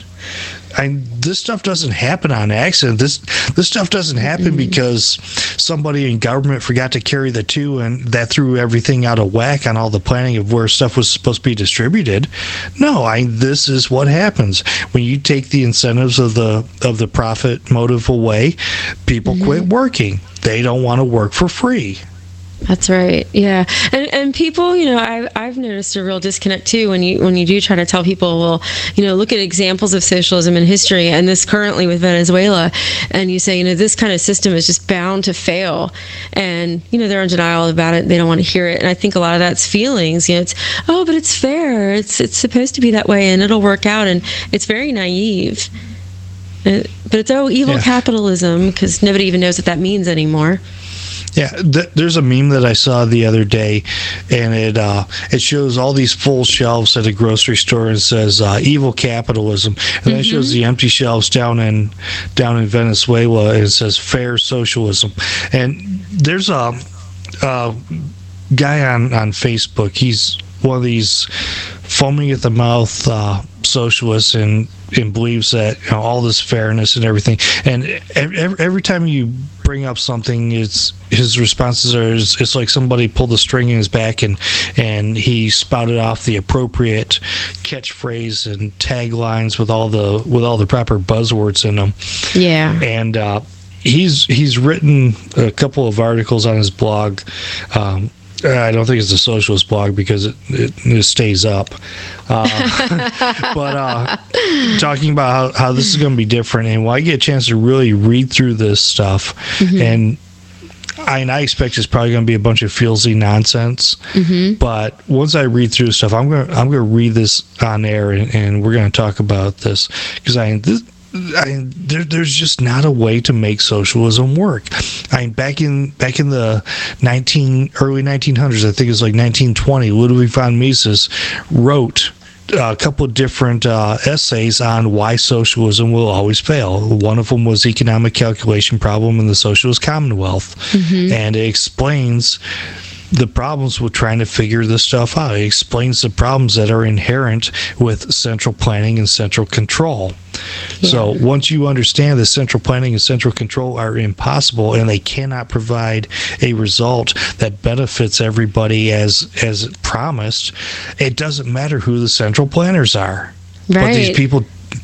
I this stuff doesn't happen on accident. This this stuff doesn't happen mm-hmm. because somebody in government forgot to carry the two, and that threw everything out of whack on all the planning of where stuff was supposed to be distributed. No, I this is what happens when you take the incentives of the of the profit motive away. People mm-hmm. quit working. They don't want to work for free. That's right. Yeah. And and people, you know, I've, I've noticed a real disconnect too when you when you do try to tell people, well, you know, look at examples of socialism in history and this currently with Venezuela. And you say, you know, this kind of system is just bound to fail. And, you know, they're in denial about it. They don't want to hear it. And I think a lot of that's feelings. You know, it's, oh, but it's fair. It's, it's supposed to be that way and it'll work out. And it's very naive. But it's, oh, evil yeah. capitalism, because nobody even knows what that means anymore. Yeah, th- there's a meme that I saw the other day, and it uh, it shows all these full shelves at a grocery store and says uh, "evil capitalism," and mm-hmm. then it shows the empty shelves down in down in Venezuela, and it says "fair socialism." And there's a, a guy on on Facebook. He's one of these foaming at the mouth uh, socialists, and and believes that, you know, all this fairness and everything. And every, every time you bring up something, it's his responses are it's, it's like somebody pulled the string in his back and and he spouted off the appropriate catchphrase and taglines with all the with all the proper buzzwords in them. Yeah. And uh, he's he's written a couple of articles on his blog. Um, I don't think it's a socialist blog because it, it, it stays up. Uh, but uh, talking about how, how this is going to be different, and when I get a chance to really read through this stuff, mm-hmm. and I, and I expect it's probably going to be a bunch of feelsy nonsense. Mm-hmm. But once I read through stuff, I'm going to I'm going to read this on air, and, and we're going to talk about this because I this. I mean, there, there's just not a way to make socialism work. I mean, back in back in the nineteen early nineteen hundreds, I think it was like nineteen twenty, Ludwig von Mises wrote a couple of different uh, essays on why socialism will always fail. One of them was Economic Calculation Problem in the Socialist Commonwealth, mm-hmm. and it explains the problems with trying to figure this stuff out. It explains the problems that are inherent with central planning and central control. Yeah. So once you understand that central planning and central control are impossible and they cannot provide a result that benefits everybody as as promised, it doesn't matter who the central planners are. Right. But these people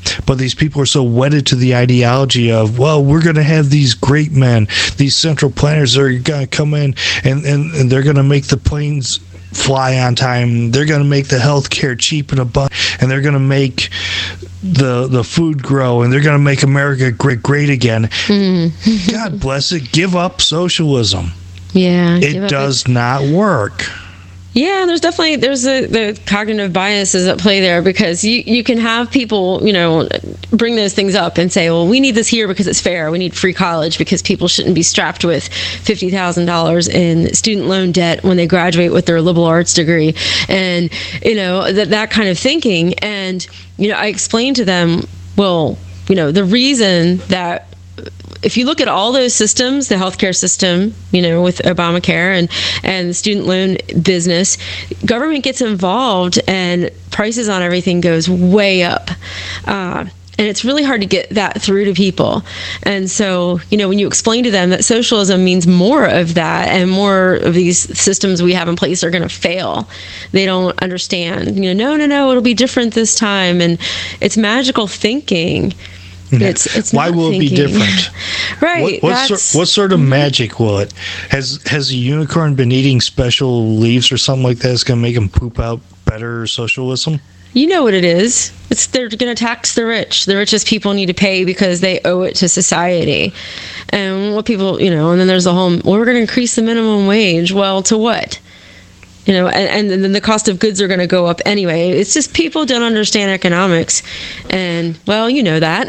But these people are so wedded to the ideology of, well, we're going to have these great men, these central planners that are going to come in and, and, and they're going to make the planes fly on time. They're going to make the health care cheap and abundant, and they're going to make the the food grow, and they're going to make America great, great again. Mm. God bless it. Give up socialism. Yeah. It does not work. Yeah, there's definitely there's a the cognitive biases at play there, because you, you can have people, you know, bring those things up and say, well, we need this here because it's fair. We need free college because people shouldn't be strapped with fifty thousand dollars in student loan debt when they graduate with their liberal arts degree, and you know that that kind of thinking. And you know, I explained to them, well, you know, the reason that, if you look at all those systems, the healthcare system, you know, with Obamacare and, and the student loan business, government gets involved and prices on everything goes way up. Uh, and it's really hard to get that through to people. And so, you know, when you explain to them that socialism means more of that and more of these systems we have in place are going to fail, they don't understand. You know, no, no, no, it'll be different this time. And it's magical thinking. It's, it's Why will thinking. it be different? Right. What, what, sort, what sort of magic will it? Has has a unicorn been eating special leaves or something like that that's going to make them poop out better socialism? You know what it is. It's they're going to tax the rich. The richest people need to pay because they owe it to society. And what people, you know, and then there's the whole, well, we're going to increase the minimum wage. Well, to what? You know, and, and then the cost of goods are going to go up anyway. It's just people don't understand economics. And, well, you know that.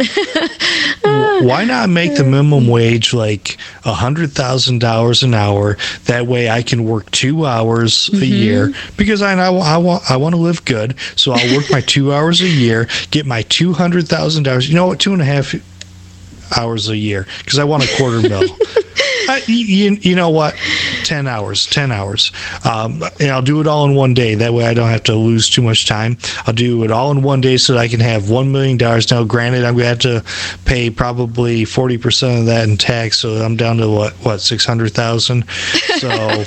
Why not make the minimum wage like one hundred thousand dollars an hour? That way I can work two hours a mm-hmm. year, because I, I, I, want, I want to live good. So I'll work my two hours a year, get my two hundred thousand dollars. You know what? Two and a half hours a year, because I want a quarter mil. I, you, you know what? ten hours, ten hours. Um, and I'll do it all in one day. That way I don't have to lose too much time. I'll do it all in one day so that I can have one million dollars. Now, granted, I'm going to have to pay probably forty percent of that in tax. So I'm down to what, what six hundred thousand dollars? So.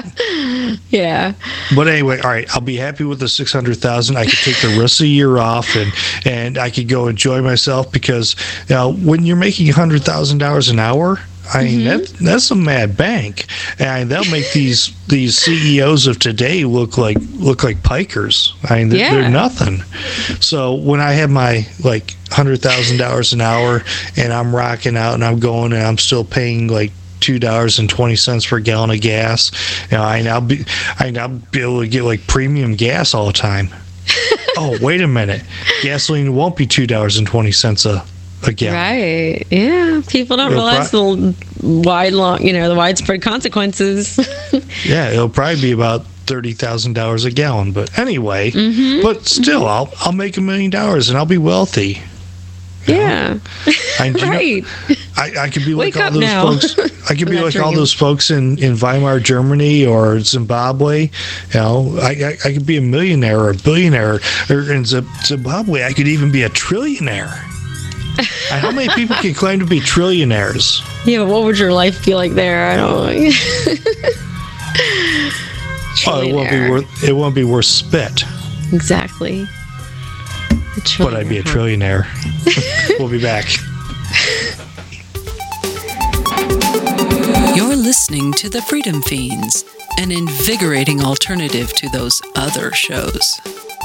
Yeah. But anyway, all right, I'll be happy with the six hundred thousand dollars. I could take the rest of the year off, and, and I could go enjoy myself, because you know, when you're making one hundred thousand dollars an hour, I mean, mm-hmm. that, that's a mad bank, and they'll make these these C E Os of today look like look like pikers. I mean, they're, yeah. they're nothing. So when I have my like one hundred thousand dollars an hour, and I'm rocking out, and I'm going, and I'm still paying like two dollars and twenty cents per gallon of gas, you know, I now be I now be able to get like premium gas all the time. Oh, wait a minute, gasoline won't be two dollars and twenty cents a. Again. Right. Yeah. People don't it'll realize pro- the wide, long, you know, the widespread consequences. Yeah, it'll probably be about thirty thousand dollars a gallon. But anyway, mm-hmm. but still, I'll I'll make a million dollars and I'll be wealthy. Yeah. I, right. Know, I, I could be like Wake all those now. folks. I could be like all those folks in, in Weimar, Germany, or Zimbabwe. You know, I, I I could be a millionaire or a billionaire. Or in Zimbabwe, I could even be a trillionaire. How many people can claim to be trillionaires? Yeah, but what would your life be like there? I don't know. Oh, it won't be worth. It won't be worth spit. Exactly. But I'd be a trillionaire. We'll be back. You're listening to the Freedom Fiends, an invigorating alternative to those other shows.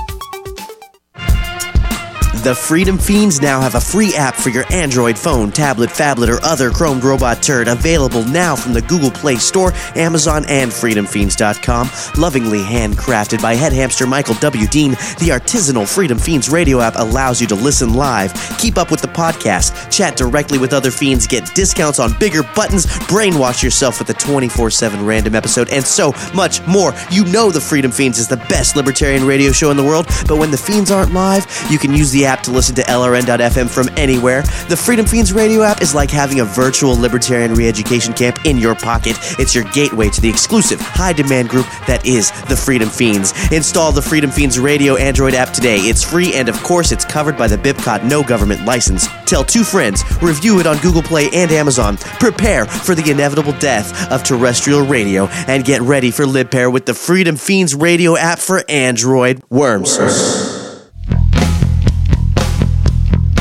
The Freedom Fiends now have a free app for your Android phone, tablet, phablet, or other Chrome robot turd, available now from the Google Play Store, Amazon, and freedom fiends dot com. Lovingly handcrafted by head hamster Michael W. Dean, the artisanal Freedom Fiends radio app allows you to listen live, keep up with the podcast, chat directly with other fiends, get discounts on bigger buttons, brainwash yourself with a twenty-four seven random episode, and so much more. You know the Freedom Fiends is the best libertarian radio show in the world, but when the fiends aren't live, you can use the app to listen to L R N dot F M from anywhere. The Freedom Fiends radio app is like having a virtual libertarian re-education camp in your pocket. It's your gateway to the exclusive high-demand group that is the Freedom Fiends. Install the Freedom Fiends radio Android app today. It's free, and of course, it's covered by the B I P C O T no government license. Tell two friends, review it on Google Play and Amazon. Prepare for the inevitable death of terrestrial radio, and get ready for LibPair with the Freedom Fiends radio app for Android. Worms.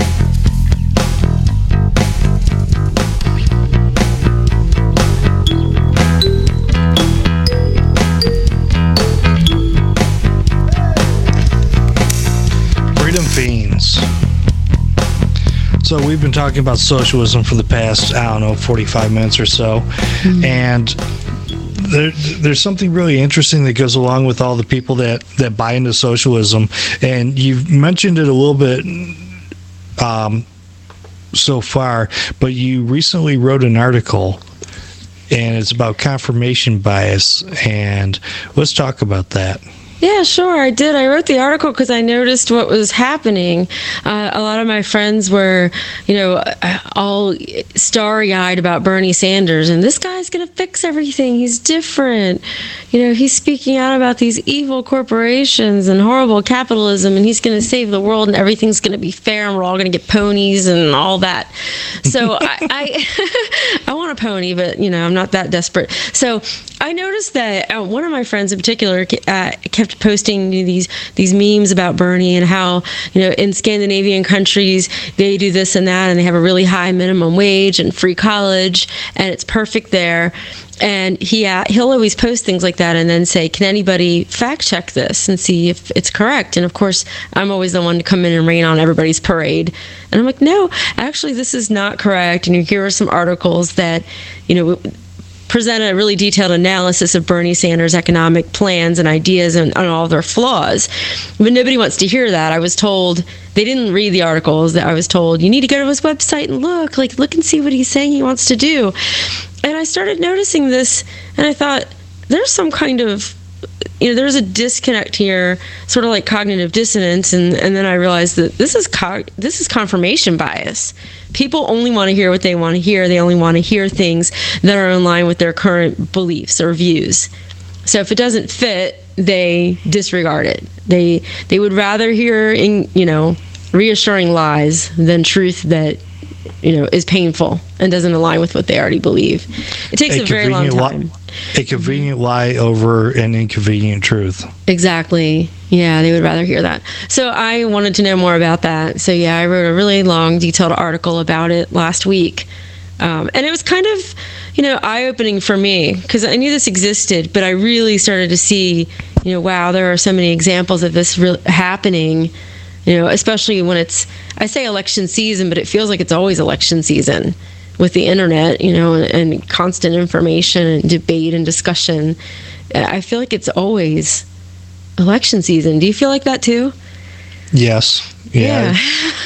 So we've been talking about socialism for the past, I don't know, forty-five minutes or so. Mm-hmm. And there, there's something really interesting that goes along with all the people that, that buy into socialism. And you've mentioned it a little bit um, so far, but you recently wrote an article, and it's about confirmation bias. And let's talk about that. Yeah, sure, I did. I wrote the article because I noticed what was happening. Uh, a lot of my friends were, you know, all starry-eyed about Bernie Sanders, and this guy's going to fix everything. He's different. You know, he's speaking out about these evil corporations and horrible capitalism, and he's going to save the world, and everything's going to be fair, and we're all going to get ponies and all that. So I, I, I want a pony, but, you know, I'm not that desperate. So I noticed that uh, one of my friends in particular uh, kept posting these these memes about Bernie and how, you know, in Scandinavian countries they do this and that, and they have a really high minimum wage and free college, and it's perfect there. And he uh, he'll always post things like that and then say, can anybody fact check this and see if it's correct? And of course, I'm always the one to come in and rain on everybody's parade. And I'm like, no, actually, this is not correct. And here are some articles that, you know, present a really detailed analysis of Bernie Sanders' economic plans and ideas and, and all their flaws. But nobody wants to hear that. I was told, they didn't read the articles, that I was told, you need to go to his website and look, like, look and see what he's saying he wants to do. And I started noticing this, and I thought, there's some kind of, you know, there's a disconnect here, sort of like cognitive dissonance, and, and then I realized that this is cog- this is confirmation bias. People only want to hear what they want to hear. They only want to hear things that are in line with their current beliefs or views. So if it doesn't fit, they disregard it. They they would rather hear, in, you know, reassuring lies than truth that, you know, is painful and doesn't align with what they already believe. It takes a, a very long time. Li- a convenient lie over an inconvenient truth. Exactly. Yeah, they would rather hear that. So I wanted to know more about that. So yeah, I wrote a really long, detailed article about it last week. Um, and it was kind of, you know, eye-opening for me because I knew this existed, but I really started to see, you know, wow, there are so many examples of this re- happening. You know, especially when it's, I say election season, but it feels like it's always election season with the internet, you know, and, and constant information and debate and discussion. I feel like it's always election season. Do you feel like that too? Yes. Yeah. yeah.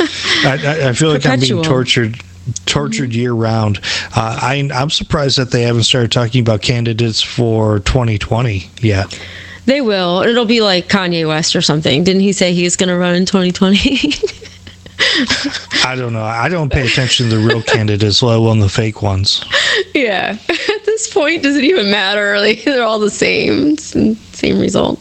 I, I feel like Perpetual. I'm being tortured tortured year round. Uh, I, I'm surprised that they haven't started talking about candidates for twenty twenty yet. They will. It'll be like Kanye West or something. Didn't he say he's going to run in twenty twenty? I don't know. I don't pay attention to the real candidates, let alone the fake ones. Yeah. At this point, does it even matter? Like, they're all the same. Same result.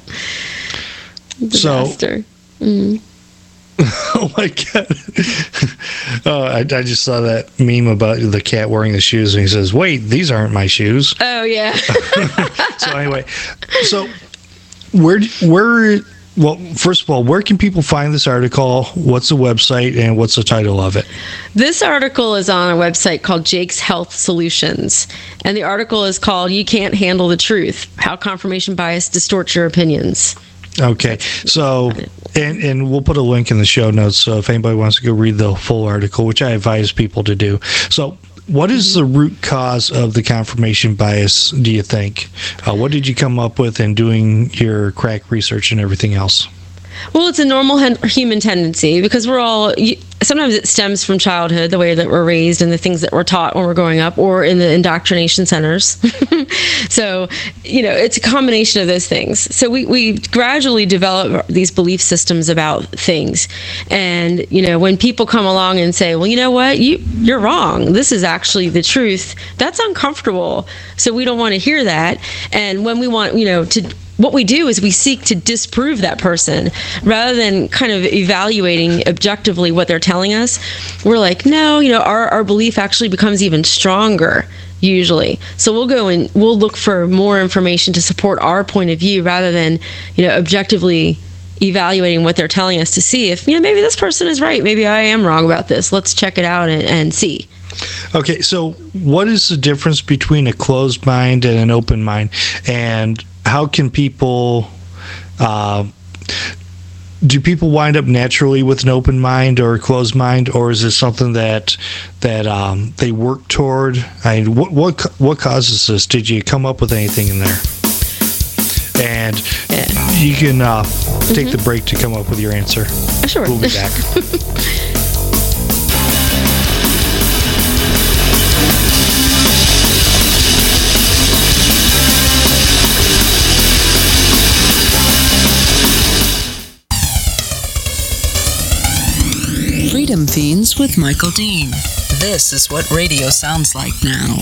Disaster. So, mm. Oh my God. oh, I, I just saw that meme about the cat wearing the shoes, and he says, wait, these aren't my shoes. Oh, yeah. So anyway, so where, where, well, first of all, where can people find this article? What's the website, and what's the title of it? This article is on a website called Jake's Health Solutions, and the article is called You Can't Handle the Truth, How Confirmation Bias Distorts Your Opinions. Okay, so, and, and we'll put a link in the show notes, so if anybody wants to go read the full article, which I advise people to do. So, what is the root cause of the confirmation bias, do you think? Uh, what did you come up with in doing your crack research and everything else? Well, it's a normal human tendency because we're all, sometimes it stems from childhood, the way that we're raised and the things that we're taught when we're growing up, or in the indoctrination centers. So, you know, it's a combination of those things. So we, we gradually develop these belief systems about things. And, you know, when people come along and say, well, you know what, you, you're wrong. This is actually the truth. That's uncomfortable. So we don't want to hear that. And when we want, you know, to what we do is we seek to disprove that person rather than kind of evaluating objectively what they're telling us. We're like, no, you know, our, our belief actually becomes even stronger usually. So we'll go and we'll look for more information to support our point of view rather than, you know, objectively evaluating what they're telling us to see if, you know, maybe this person is right. Maybe I am wrong about this. Let's check it out and, and see. Okay, so what is the difference between a closed mind and an open mind? And how can people uh, do people wind up naturally with an open mind or a closed mind, or is this something that that um, they work toward? I mean, what what what causes this? Did you come up with anything in there? And yeah. you can uh, take mm-hmm. the break to come up with your answer. Sure. We'll be back. Freedom Fiends with Michael Dean. This is what radio sounds like now.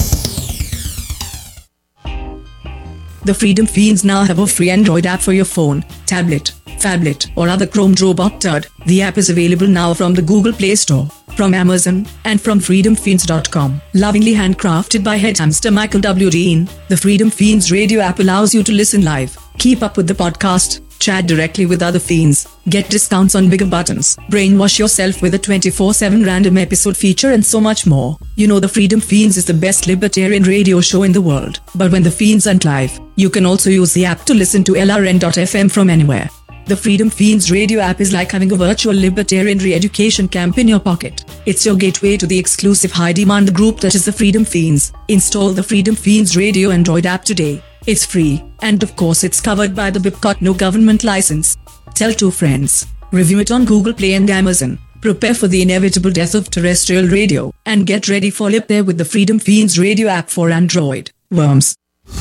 The Freedom Fiends now have a free Android app for your phone, tablet, phablet, or other Chrome robot turd. The app is available now from the Google Play Store, from Amazon, and from freedom fiends dot com. Lovingly handcrafted by head hamster Michael W. Dean, the Freedom Fiends radio app allows you to listen live, keep up with the podcast, chat directly with other fiends, get discounts on bigger buttons, brainwash yourself with a twenty-four seven random episode feature, and so much more. You know the Freedom Fiends is the best libertarian radio show in the world. But when the Fiends aren't live, you can also use the app to listen to L R N dot F M from anywhere. The Freedom Fiends radio app is like having a virtual libertarian re-education camp in your pocket. It's your gateway to the exclusive high-demand group that is the Freedom Fiends. Install the Freedom Fiends radio Android app today. It's free, and of course it's covered by the Bipcot no government license. Tell two friends. Review it on Google Play and Amazon. Prepare for the inevitable death of terrestrial radio, and get ready for Lip There with the Freedom Fiends radio app for Android. Worms.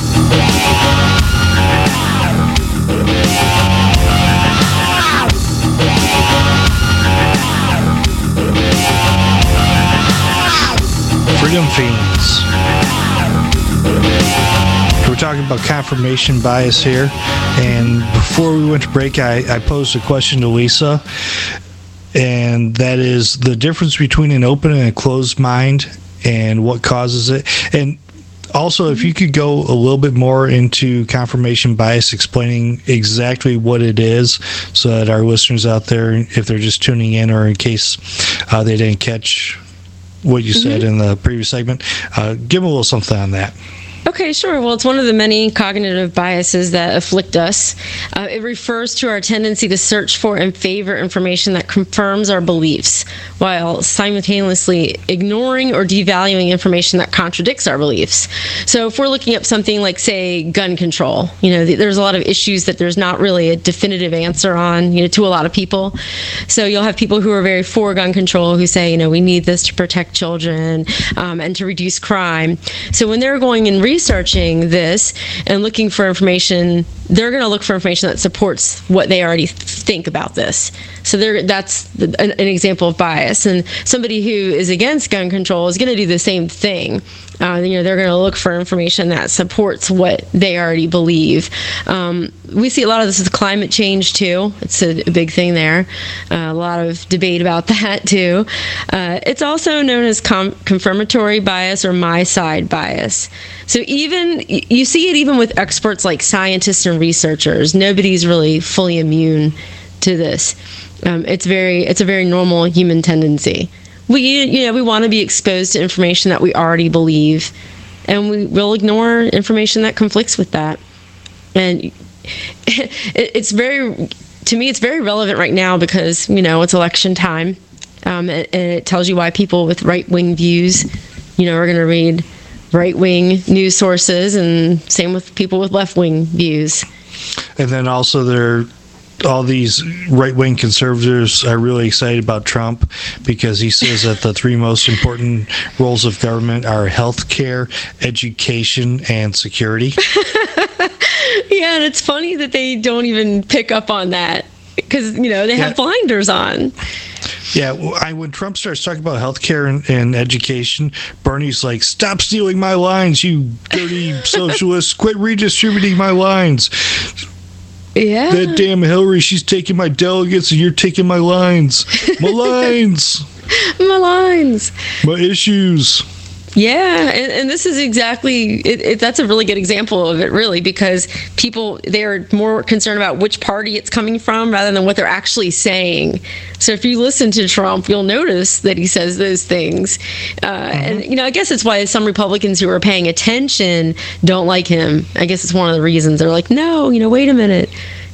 Freedom Fiends. We're talking about confirmation bias here, and before we went to break, I, I posed a question to Lisa, and that is the difference between an open and a closed mind and what causes it. And also, if you could go a little bit more into confirmation bias, explaining exactly what it is, so that our listeners out there, if they're just tuning in or in case uh, they didn't catch what you mm-hmm. said in the previous segment, uh, give them a little something on that. Okay, sure. Well, it's one of the many cognitive biases that afflict us. Uh, it refers to our tendency to search for and favor information that confirms our beliefs, while simultaneously ignoring or devaluing information that contradicts our beliefs. So if we're looking up something like, say, gun control, you know, there's a lot of issues that there's not really a definitive answer on, you know, to a lot of people. So you'll have people who are very for gun control who say, you know, we need this to protect children um, and to reduce crime. So when they're going and researching this and looking for information, they're going to look for information that supports what they already think about this. So there, that's an, an example of bias. And somebody who is against gun control is going to do the same thing. Uh, you know, they're going to look for information that supports what they already believe. Um, we see a lot of this with climate change too. It's a, a big thing there. Uh, a lot of debate about that too. Uh, it's also known as com- confirmatory bias or my side bias. So even you see it even with experts like scientists and researchers. Nobody's really fully immune to this. Um, it's very, it's a very normal human tendency. We, you know, we want to be exposed to information that we already believe, and we will ignore information that conflicts with that. And it, it's very, to me, it's very relevant right now because, you know, it's election time, um, and, and it tells you why people with right-wing views, you know, are going to read right-wing news sources, and same with people with left-wing views. And then also there all these right-wing conservatives are really excited about Trump because he says that the three most important roles of government are healthcare, education, and security. Yeah, and it's funny that they don't even pick up on that because, you know, they have yeah. blinders on. Yeah, I, when Trump starts talking about healthcare and, and education, Bernie's like, stop stealing my lines, you dirty socialists. Quit redistributing my lines. Yeah. That damn Hillary, she's taking my delegates and you're taking my lines. My lines. My lines. My issues. Yeah, and, and this is exactly, it, it, that's a really good example of it, really, because people, they're more concerned about which party it's coming from rather than what they're actually saying. So if you listen to Trump, you'll notice that he says those things. Uh, mm-hmm. And, you know, I guess it's why some Republicans who are paying attention don't like him. I guess it's one of the reasons. They're like, no, you know, wait a minute.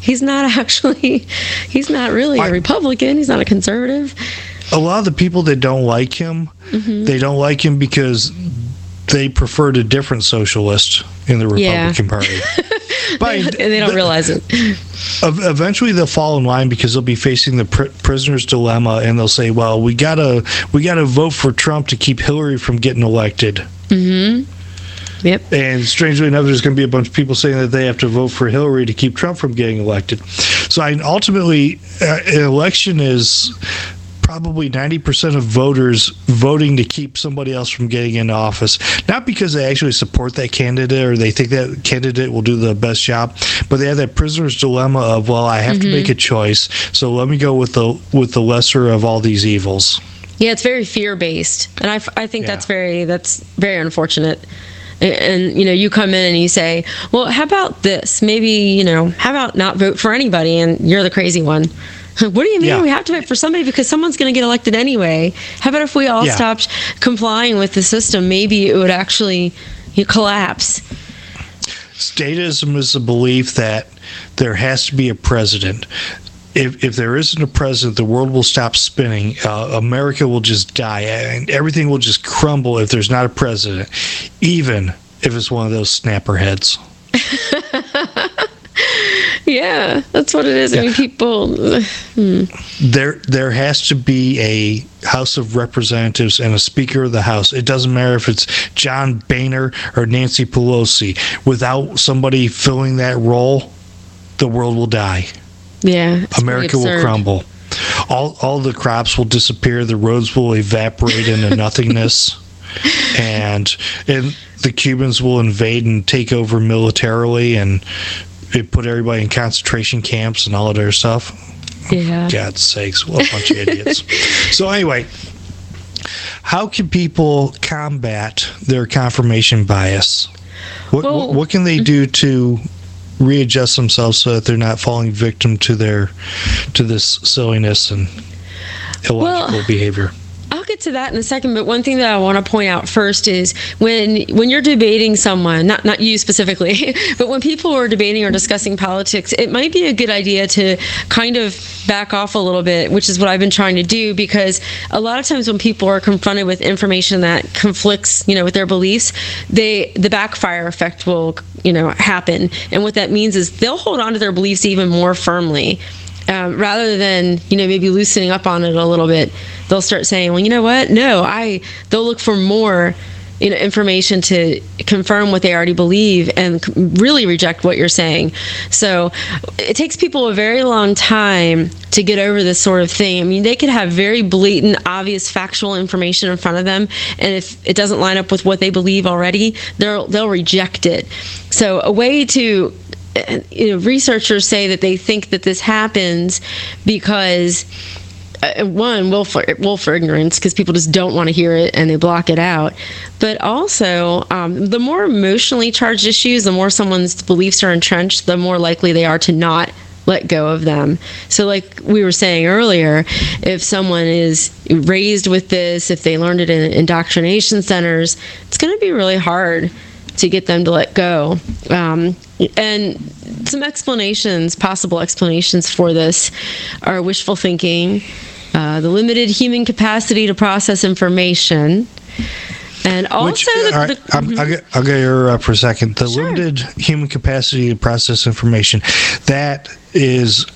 he's not actually, he's not really a Republican. He's not a conservative. A lot of the people that don't like him, mm-hmm. they don't like him because they preferred a different socialist in the Republican yeah. Party. But, and they don't the, realize it. Eventually, they'll fall in line because they'll be facing the pr- prisoner's dilemma, and they'll say, "Well, we gotta we gotta vote for Trump to keep Hillary from getting elected." Mm-hmm. Yep. And strangely enough, there's going to be a bunch of people saying that they have to vote for Hillary to keep Trump from getting elected. So, I ultimately, uh, an election is probably ninety percent of voters voting to keep somebody else from getting into office. Not because they actually support that candidate or they think that candidate will do the best job, but they have that prisoner's dilemma of, well, I have mm-hmm. to make a choice, so let me go with the with the lesser of all these evils. Yeah, it's very fear-based, and I, I think yeah. that's very that's very unfortunate. And, and, you know, you come in and you say, well, how about this? Maybe, you know, how about not vote for anybody, and you're the crazy one. What do you mean yeah. we have to vote for somebody because someone's going to get elected anyway? How about if we all yeah. stopped complying with the system? Maybe it would actually you know, collapse. Statism is the belief that there has to be a president. If if there isn't a president, the world will stop spinning. Uh, America will just die, and everything will just crumble if there's not a president, even if it's one of those snapper heads. Yeah, that's what it is. Yeah. I mean, people. Hmm. There, there has to be a House of Representatives and a Speaker of the House. It doesn't matter if it's John Boehner or Nancy Pelosi. Without somebody filling that role, the world will die. Yeah, America will crumble. All, all the crops will disappear. The roads will evaporate into nothingness, and and the Cubans will invade and take over militarily and. It put everybody in concentration camps and all of their stuff. Yeah. God's sakes, what a bunch of idiots. So anyway, how can people combat their confirmation bias? What, well, what, what can they do to readjust themselves so that they're not falling victim to their to this silliness and illogical well, behavior? I'll get to that in a second, but one thing that I want to point out first is when when you're debating someone, not not you specifically, but when people are debating or discussing politics, it might be a good idea to kind of back off a little bit, which is what I've been trying to do, because a lot of times when people are confronted with information that conflicts, you know, with their beliefs, they the backfire effect will, you know, happen. And what that means is they'll hold on to their beliefs even more firmly. Um, rather than, you know, maybe loosening up on it a little bit, they'll start saying, well, you know what? No, I, they'll look for more, you know, information to confirm what they already believe and really reject what you're saying. So it takes people a very long time to get over this sort of thing. I mean, they could have very blatant, obvious, factual information in front of them, and if it doesn't line up with what they believe already, they'll they'll reject it. So a way to You know, researchers say that they think that this happens because uh, one, willful, willful ignorance, because people just don't want to hear it and they block it out. But also, um, the more emotionally charged issues, the more someone's beliefs are entrenched, the more likely they are to not let go of them. So like we were saying earlier, if someone is raised with this, if they learned it in indoctrination centers, it's going to be really hard to get them to let go. Um, and some explanations, possible explanations for this are wishful thinking, uh, the limited human capacity to process information, and also Which, the, right, the, I'm, mm-hmm. I'll, get, I'll get her up for a second. The sure. limited human capacity to process information, that is,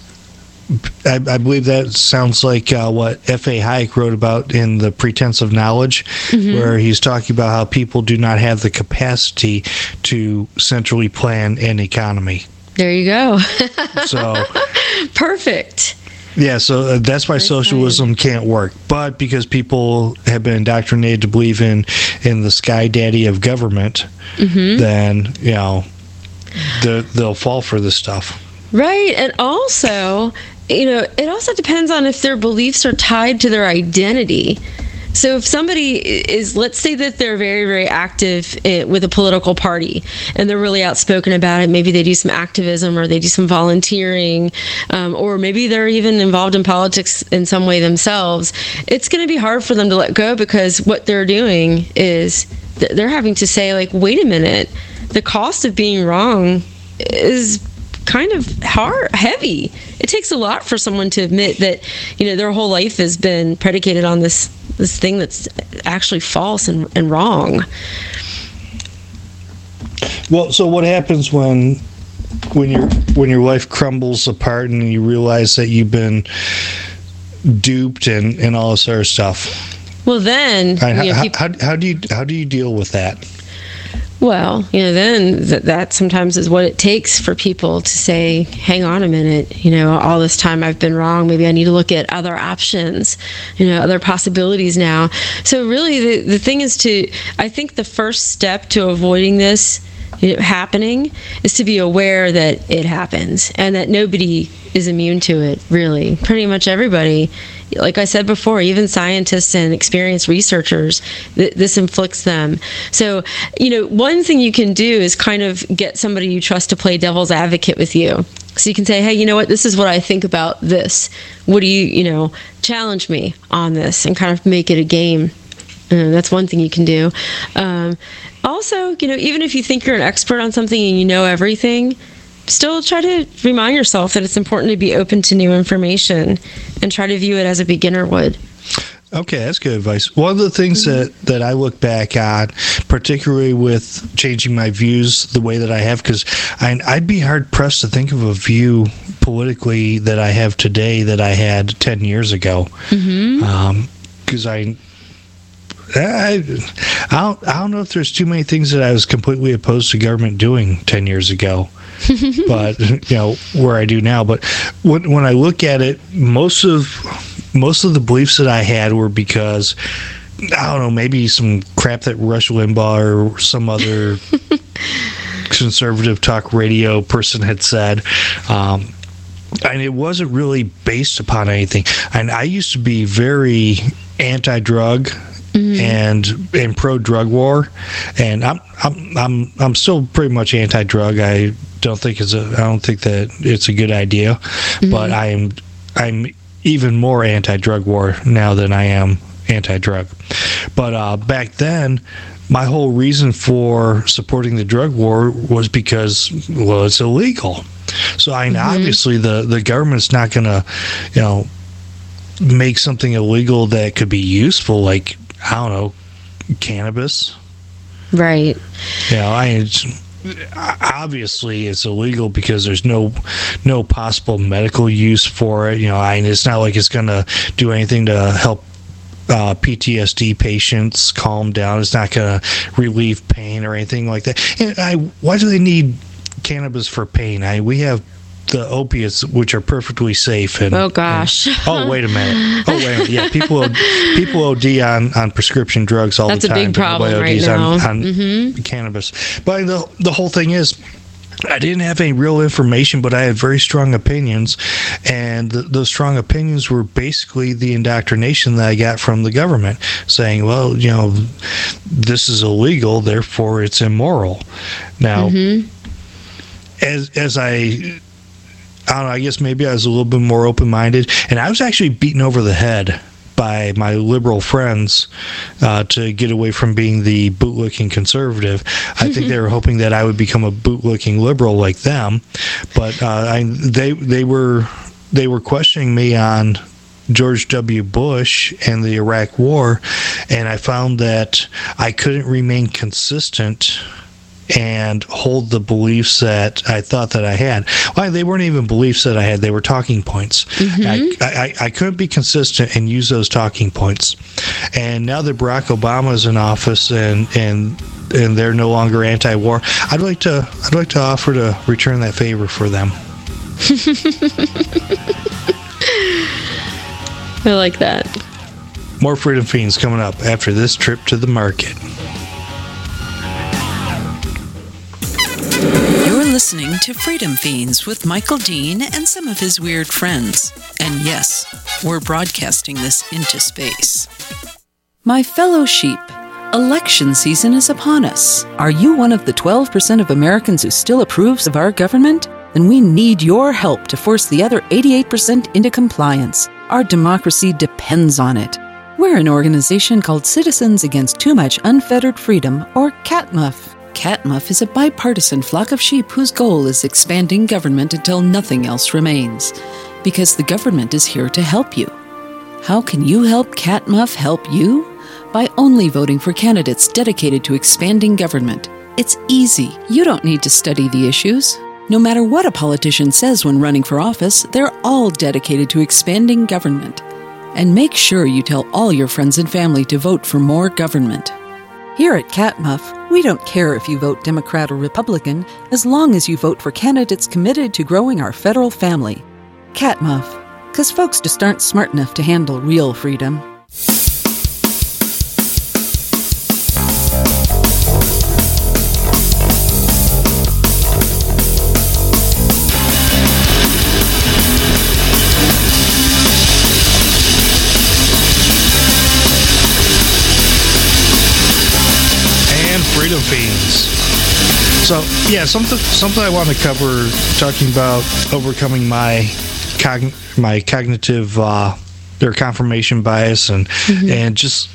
I, I believe that sounds like uh, what F A Hayek wrote about in The Pretense of Knowledge, mm-hmm. where he's talking about how people do not have the capacity to centrally plan an economy. There you go. So perfect. Yeah, so uh, that's why socialism can't work. But because people have been indoctrinated to believe in, in the sky daddy of government, mm-hmm. then, you know, they'll fall for this stuff. Right. And also, you know, it also depends on if their beliefs are tied to their identity. So if somebody is, let's say that they're very, very active with a political party and they're really outspoken about it. Maybe they do some activism or they do some volunteering, um, or maybe they're even involved in politics in some way themselves. It's going to be hard for them to let go, because what they're doing is they're having to say, like, wait a minute, the cost of being wrong is kind of hard, heavy. It takes a lot for someone to admit that, you know, their whole life has been predicated on this this thing that's actually false and, and wrong. Well, so what happens when when your when your life crumbles apart and you realize that you've been duped and, and all this other stuff? Well, then, how, you know, how, people, how, how do you how do you deal with that? well, you know, then that, that sometimes is what it takes for people to say, hang on a minute, you know, all this time I've been wrong. Maybe I need to look at other options, you know, other possibilities now. So really the, the thing is to, I think the first step to avoiding this you know, happening is to be aware that it happens and that nobody is immune to it, really. Pretty much everybody, like I said before, even scientists and experienced researchers, th- this inflicts them. So, you know, one thing you can do is kind of get somebody you trust to play devil's advocate with you. So you can say, hey, you know what, this is what I think about this. What do you, you know, challenge me on this and kind of make it a game. Uh, that's one thing you can do. Um, also, you know, even if you think you're an expert on something and you know everything, still try to remind yourself that it's important to be open to new information and try to view it as a beginner would. Okay, that's good advice. One of the things that, that I look back on, particularly with changing my views the way that I have, because I'd be hard-pressed to think of a view politically that I have today that I had ten years ago. Mm-hmm. Um, because I... I, I, don't, I don't know if there's too many things that I was completely opposed to government doing ten years ago, but you know where I do now. But when when I look at it, most of most of the beliefs that I had were because I don't know, maybe some crap that Rush Limbaugh or some other conservative talk radio person had said. Um, and it wasn't really based upon anything. And I used to be very anti-drug. Mm-hmm. and and pro drug war, and I'm I'm I'm I'm still pretty much anti-drug. I don't think it's a I don't think that it's a good idea, mm-hmm. but I'm I'm even more anti-drug war now than I am anti-drug. But uh, back then, my whole reason for supporting the drug war was because, well, it's illegal. So I mean, mm-hmm. obviously the the government's not going to, you know, make something illegal that could be useful, like, I don't know, cannabis. Right. You know, I it's, obviously it's illegal because there's no no possible medical use for it. You know, I it's not like it's going to do anything to help uh, P T S D patients calm down. It's not going to relieve pain or anything like that. And I, why do they need cannabis for pain? I we have the opiates, which are perfectly safe. And, oh gosh! And, oh wait a minute! Oh wait a minute! Yeah, people people O D on, on prescription drugs all That's the time. That's a big problem right now. On, on mm-hmm. cannabis, but the the whole thing is, I didn't have any real information, but I had very strong opinions, and th- those strong opinions were basically the indoctrination that I got from the government, saying, "Well, you know, this is illegal, therefore it's immoral." Now, mm-hmm. as as I I don't know, I guess maybe I was a little bit more open-minded, and I was actually beaten over the head by my liberal friends uh, to get away from being the bootlicking conservative. I think they were hoping that I would become a bootlicking liberal like them, but uh, I, they they were they were questioning me on George W. Bush and the Iraq War, and I found that I couldn't remain consistent and hold the beliefs that I thought that I had. Well, they weren't even beliefs that I had. They were talking points. Mm-hmm. I, I, I couldn't be consistent and use those talking points. And now that Barack Obama is in office and and and they're no longer anti-war, I'd like to I'd like to offer to return that favor for them. I like that. More Freedom Fiends coming up after this trip to the market. Listening to Freedom Fiends with Michael Dean and some of his weird friends. And yes, we're broadcasting this into space. My fellow sheep, election season is upon us. Are you one of the twelve percent of Americans who still approves of our government? Then we need your help to force the other eighty-eight percent into compliance. Our democracy depends on it. We're an organization called Citizens Against Too Much Unfettered Freedom, or C A T M U F. Catmuff is a bipartisan flock of sheep whose goal is expanding government until nothing else remains, because the government is here to help you. How can you help Catmuff help you? By only voting for candidates dedicated to expanding government. It's easy. You don't need to study the issues. No matter what a politician says when running for office, they're all dedicated to expanding government. And make sure you tell all your friends and family to vote for more government. Here at Catmuff, we don't care if you vote Democrat or Republican, as long as you vote for candidates committed to growing our federal family. Catmuff, because folks just aren't smart enough to handle real freedom. Freedom Fiends. So yeah, something something I want to cover, talking about overcoming my cogn- my cognitive uh, or confirmation bias, and mm-hmm. and just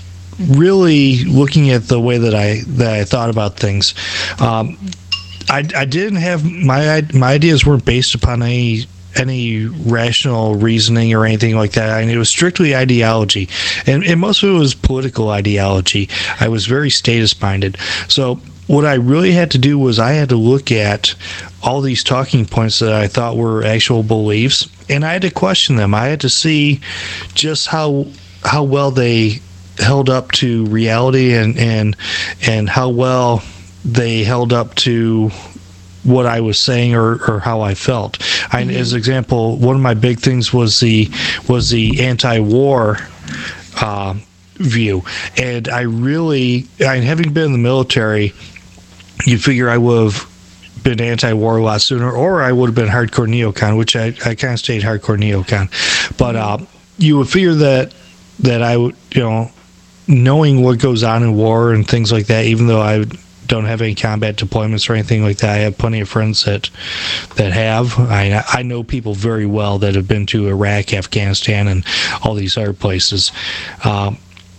really looking at the way that I that I thought about things. Um, I I didn't have my my ideas weren't based upon any. any rational reasoning or anything like that. I mean, it was strictly ideology, and, and most of it was political ideology. I was very status minded. So what I really had to do was I had to look at all these talking points that I thought were actual beliefs, and I had to question them. I had to see just how how well they held up to reality, and and and how well they held up to what I was saying or, or how I felt. I, mm-hmm. As an example, one of my big things was the was the anti-war uh, view, and I really, I, having been in the military, you figure I would have been anti-war a lot sooner, or I would have been hardcore neocon, which I, I kind of stayed hardcore neocon. But uh, you would figure that that I would, you know, knowing what goes on in war and things like that, even though I don't have any combat deployments or anything like that. I have plenty of friends that that have. I I know people very well that have been to Iraq, Afghanistan, and all these other places. Um,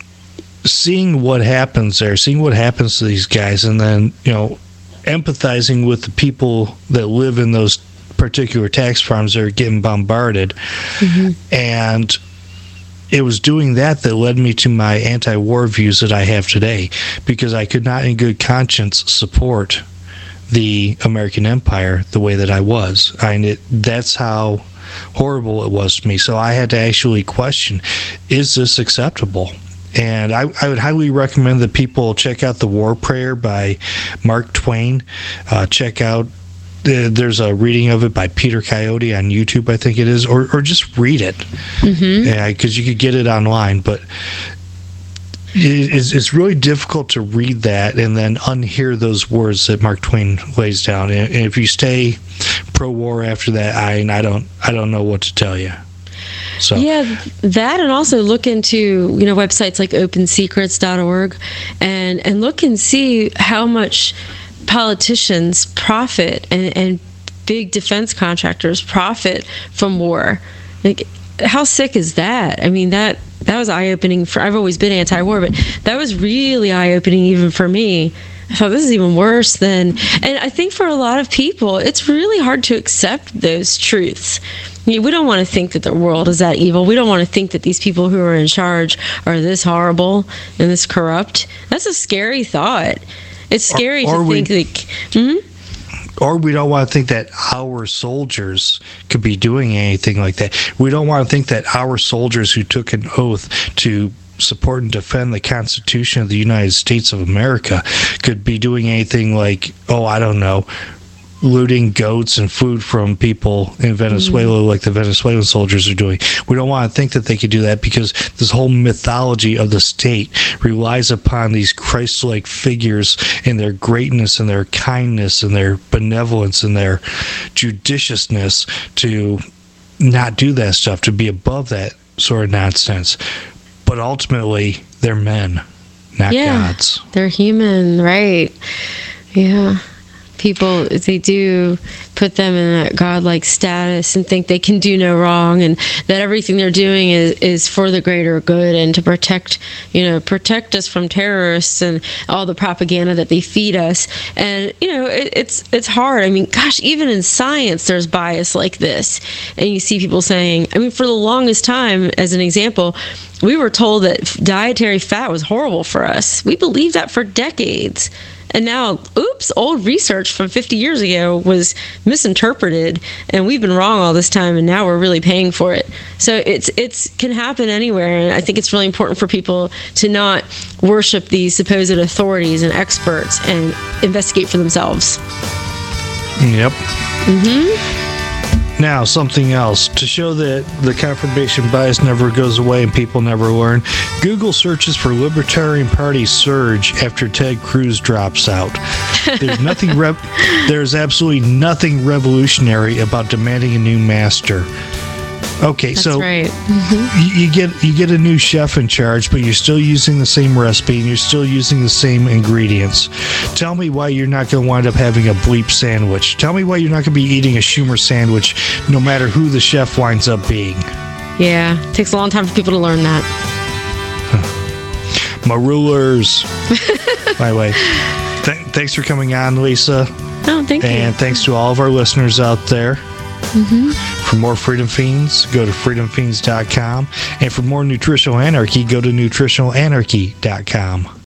seeing what happens there, seeing what happens to these guys, and then, you know, empathizing with the people that live in those particular tax farms that are getting bombarded, mm-hmm. and it was doing that that led me to my anti-war views that I have today, because I could not in good conscience support the American empire the way that I was. I mean, it, that's how horrible it was to me. So I had to actually question, is this acceptable? And I, I would highly recommend that people check out The War Prayer by Mark Twain. Uh, check out There's a reading of it by Peter Coyote on YouTube, I think it is, or or just read it, mm-hmm. yeah, because you could get it online. But it, it's, it's really difficult to read that and then unhear those words that Mark Twain lays down. And if you stay pro-war after that, I I don't I don't know what to tell you. So yeah, that, and also look into, you know, websites like open secrets dot org and and look and see how much politicians profit and, and big defense contractors profit from war. Like, how sick is that? I mean, that that was eye-opening for, I've always been anti-war, but that was really eye-opening even for me. I thought, this is even worse than, and I think for a lot of people, it's really hard to accept those truths. I mean, we don't want to think that the world is that evil. We don't want to think that these people who are in charge are this horrible and this corrupt. That's a scary thought. It's scary or, or to we, think like, mm-hmm. or we don't want to think that our soldiers could be doing anything like that. We don't want to think that our soldiers who took an oath to support and defend the Constitution of the United States of America could be doing anything like, oh, I don't know, looting goats and food from people in Venezuela, mm-hmm. like the Venezuelan soldiers are doing. We don't want to think that they could do that, because this whole mythology of the state relies upon these Christ-like figures and their greatness and their kindness and their benevolence and their judiciousness to not do that stuff, to be above that sort of nonsense. But ultimately, they're men, not yeah, gods. They're human, right? Yeah. people, they do put them in a godlike status and think they can do no wrong, and that everything they're doing is, is for the greater good and to protect, you know, protect us from terrorists and all the propaganda that they feed us. And, you know, it, it's it's hard. I mean, gosh, even in science, there's bias like this. And you see people saying, I mean, for the longest time, as an example, we were told that dietary fat was horrible for us. We believed that for decades. And now, oops, old research from fifty years ago was misinterpreted, and we've been wrong all this time, and now we're really paying for it. So it's it's can happen anywhere, and I think it's really important for people to not worship these supposed authorities and experts and investigate for themselves. Yep. Mm-hmm. Now, something else. To show that the confirmation bias never goes away and people never learn, Google searches for Libertarian Party surge after Ted Cruz drops out. There's nothing. Rev- there's absolutely nothing revolutionary about demanding a new master. Okay, That's so right. Mm-hmm. you, you get you get a new chef in charge, but you're still using the same recipe and you're still using the same ingredients. Tell me why you're not going to wind up having a bleep sandwich. Tell me why you're not going to be eating a Schumer sandwich, no matter who the chef winds up being. Yeah, it takes a long time for people to learn that. My rulers. By the way, th- thanks for coming on, Lisa. Oh, thank you. And thanks to all of our listeners out there. Mm-hmm. For more Freedom Fiends, go to freedom fiends dot com. And for more Nutritional Anarchy, go to nutritional anarchy dot com.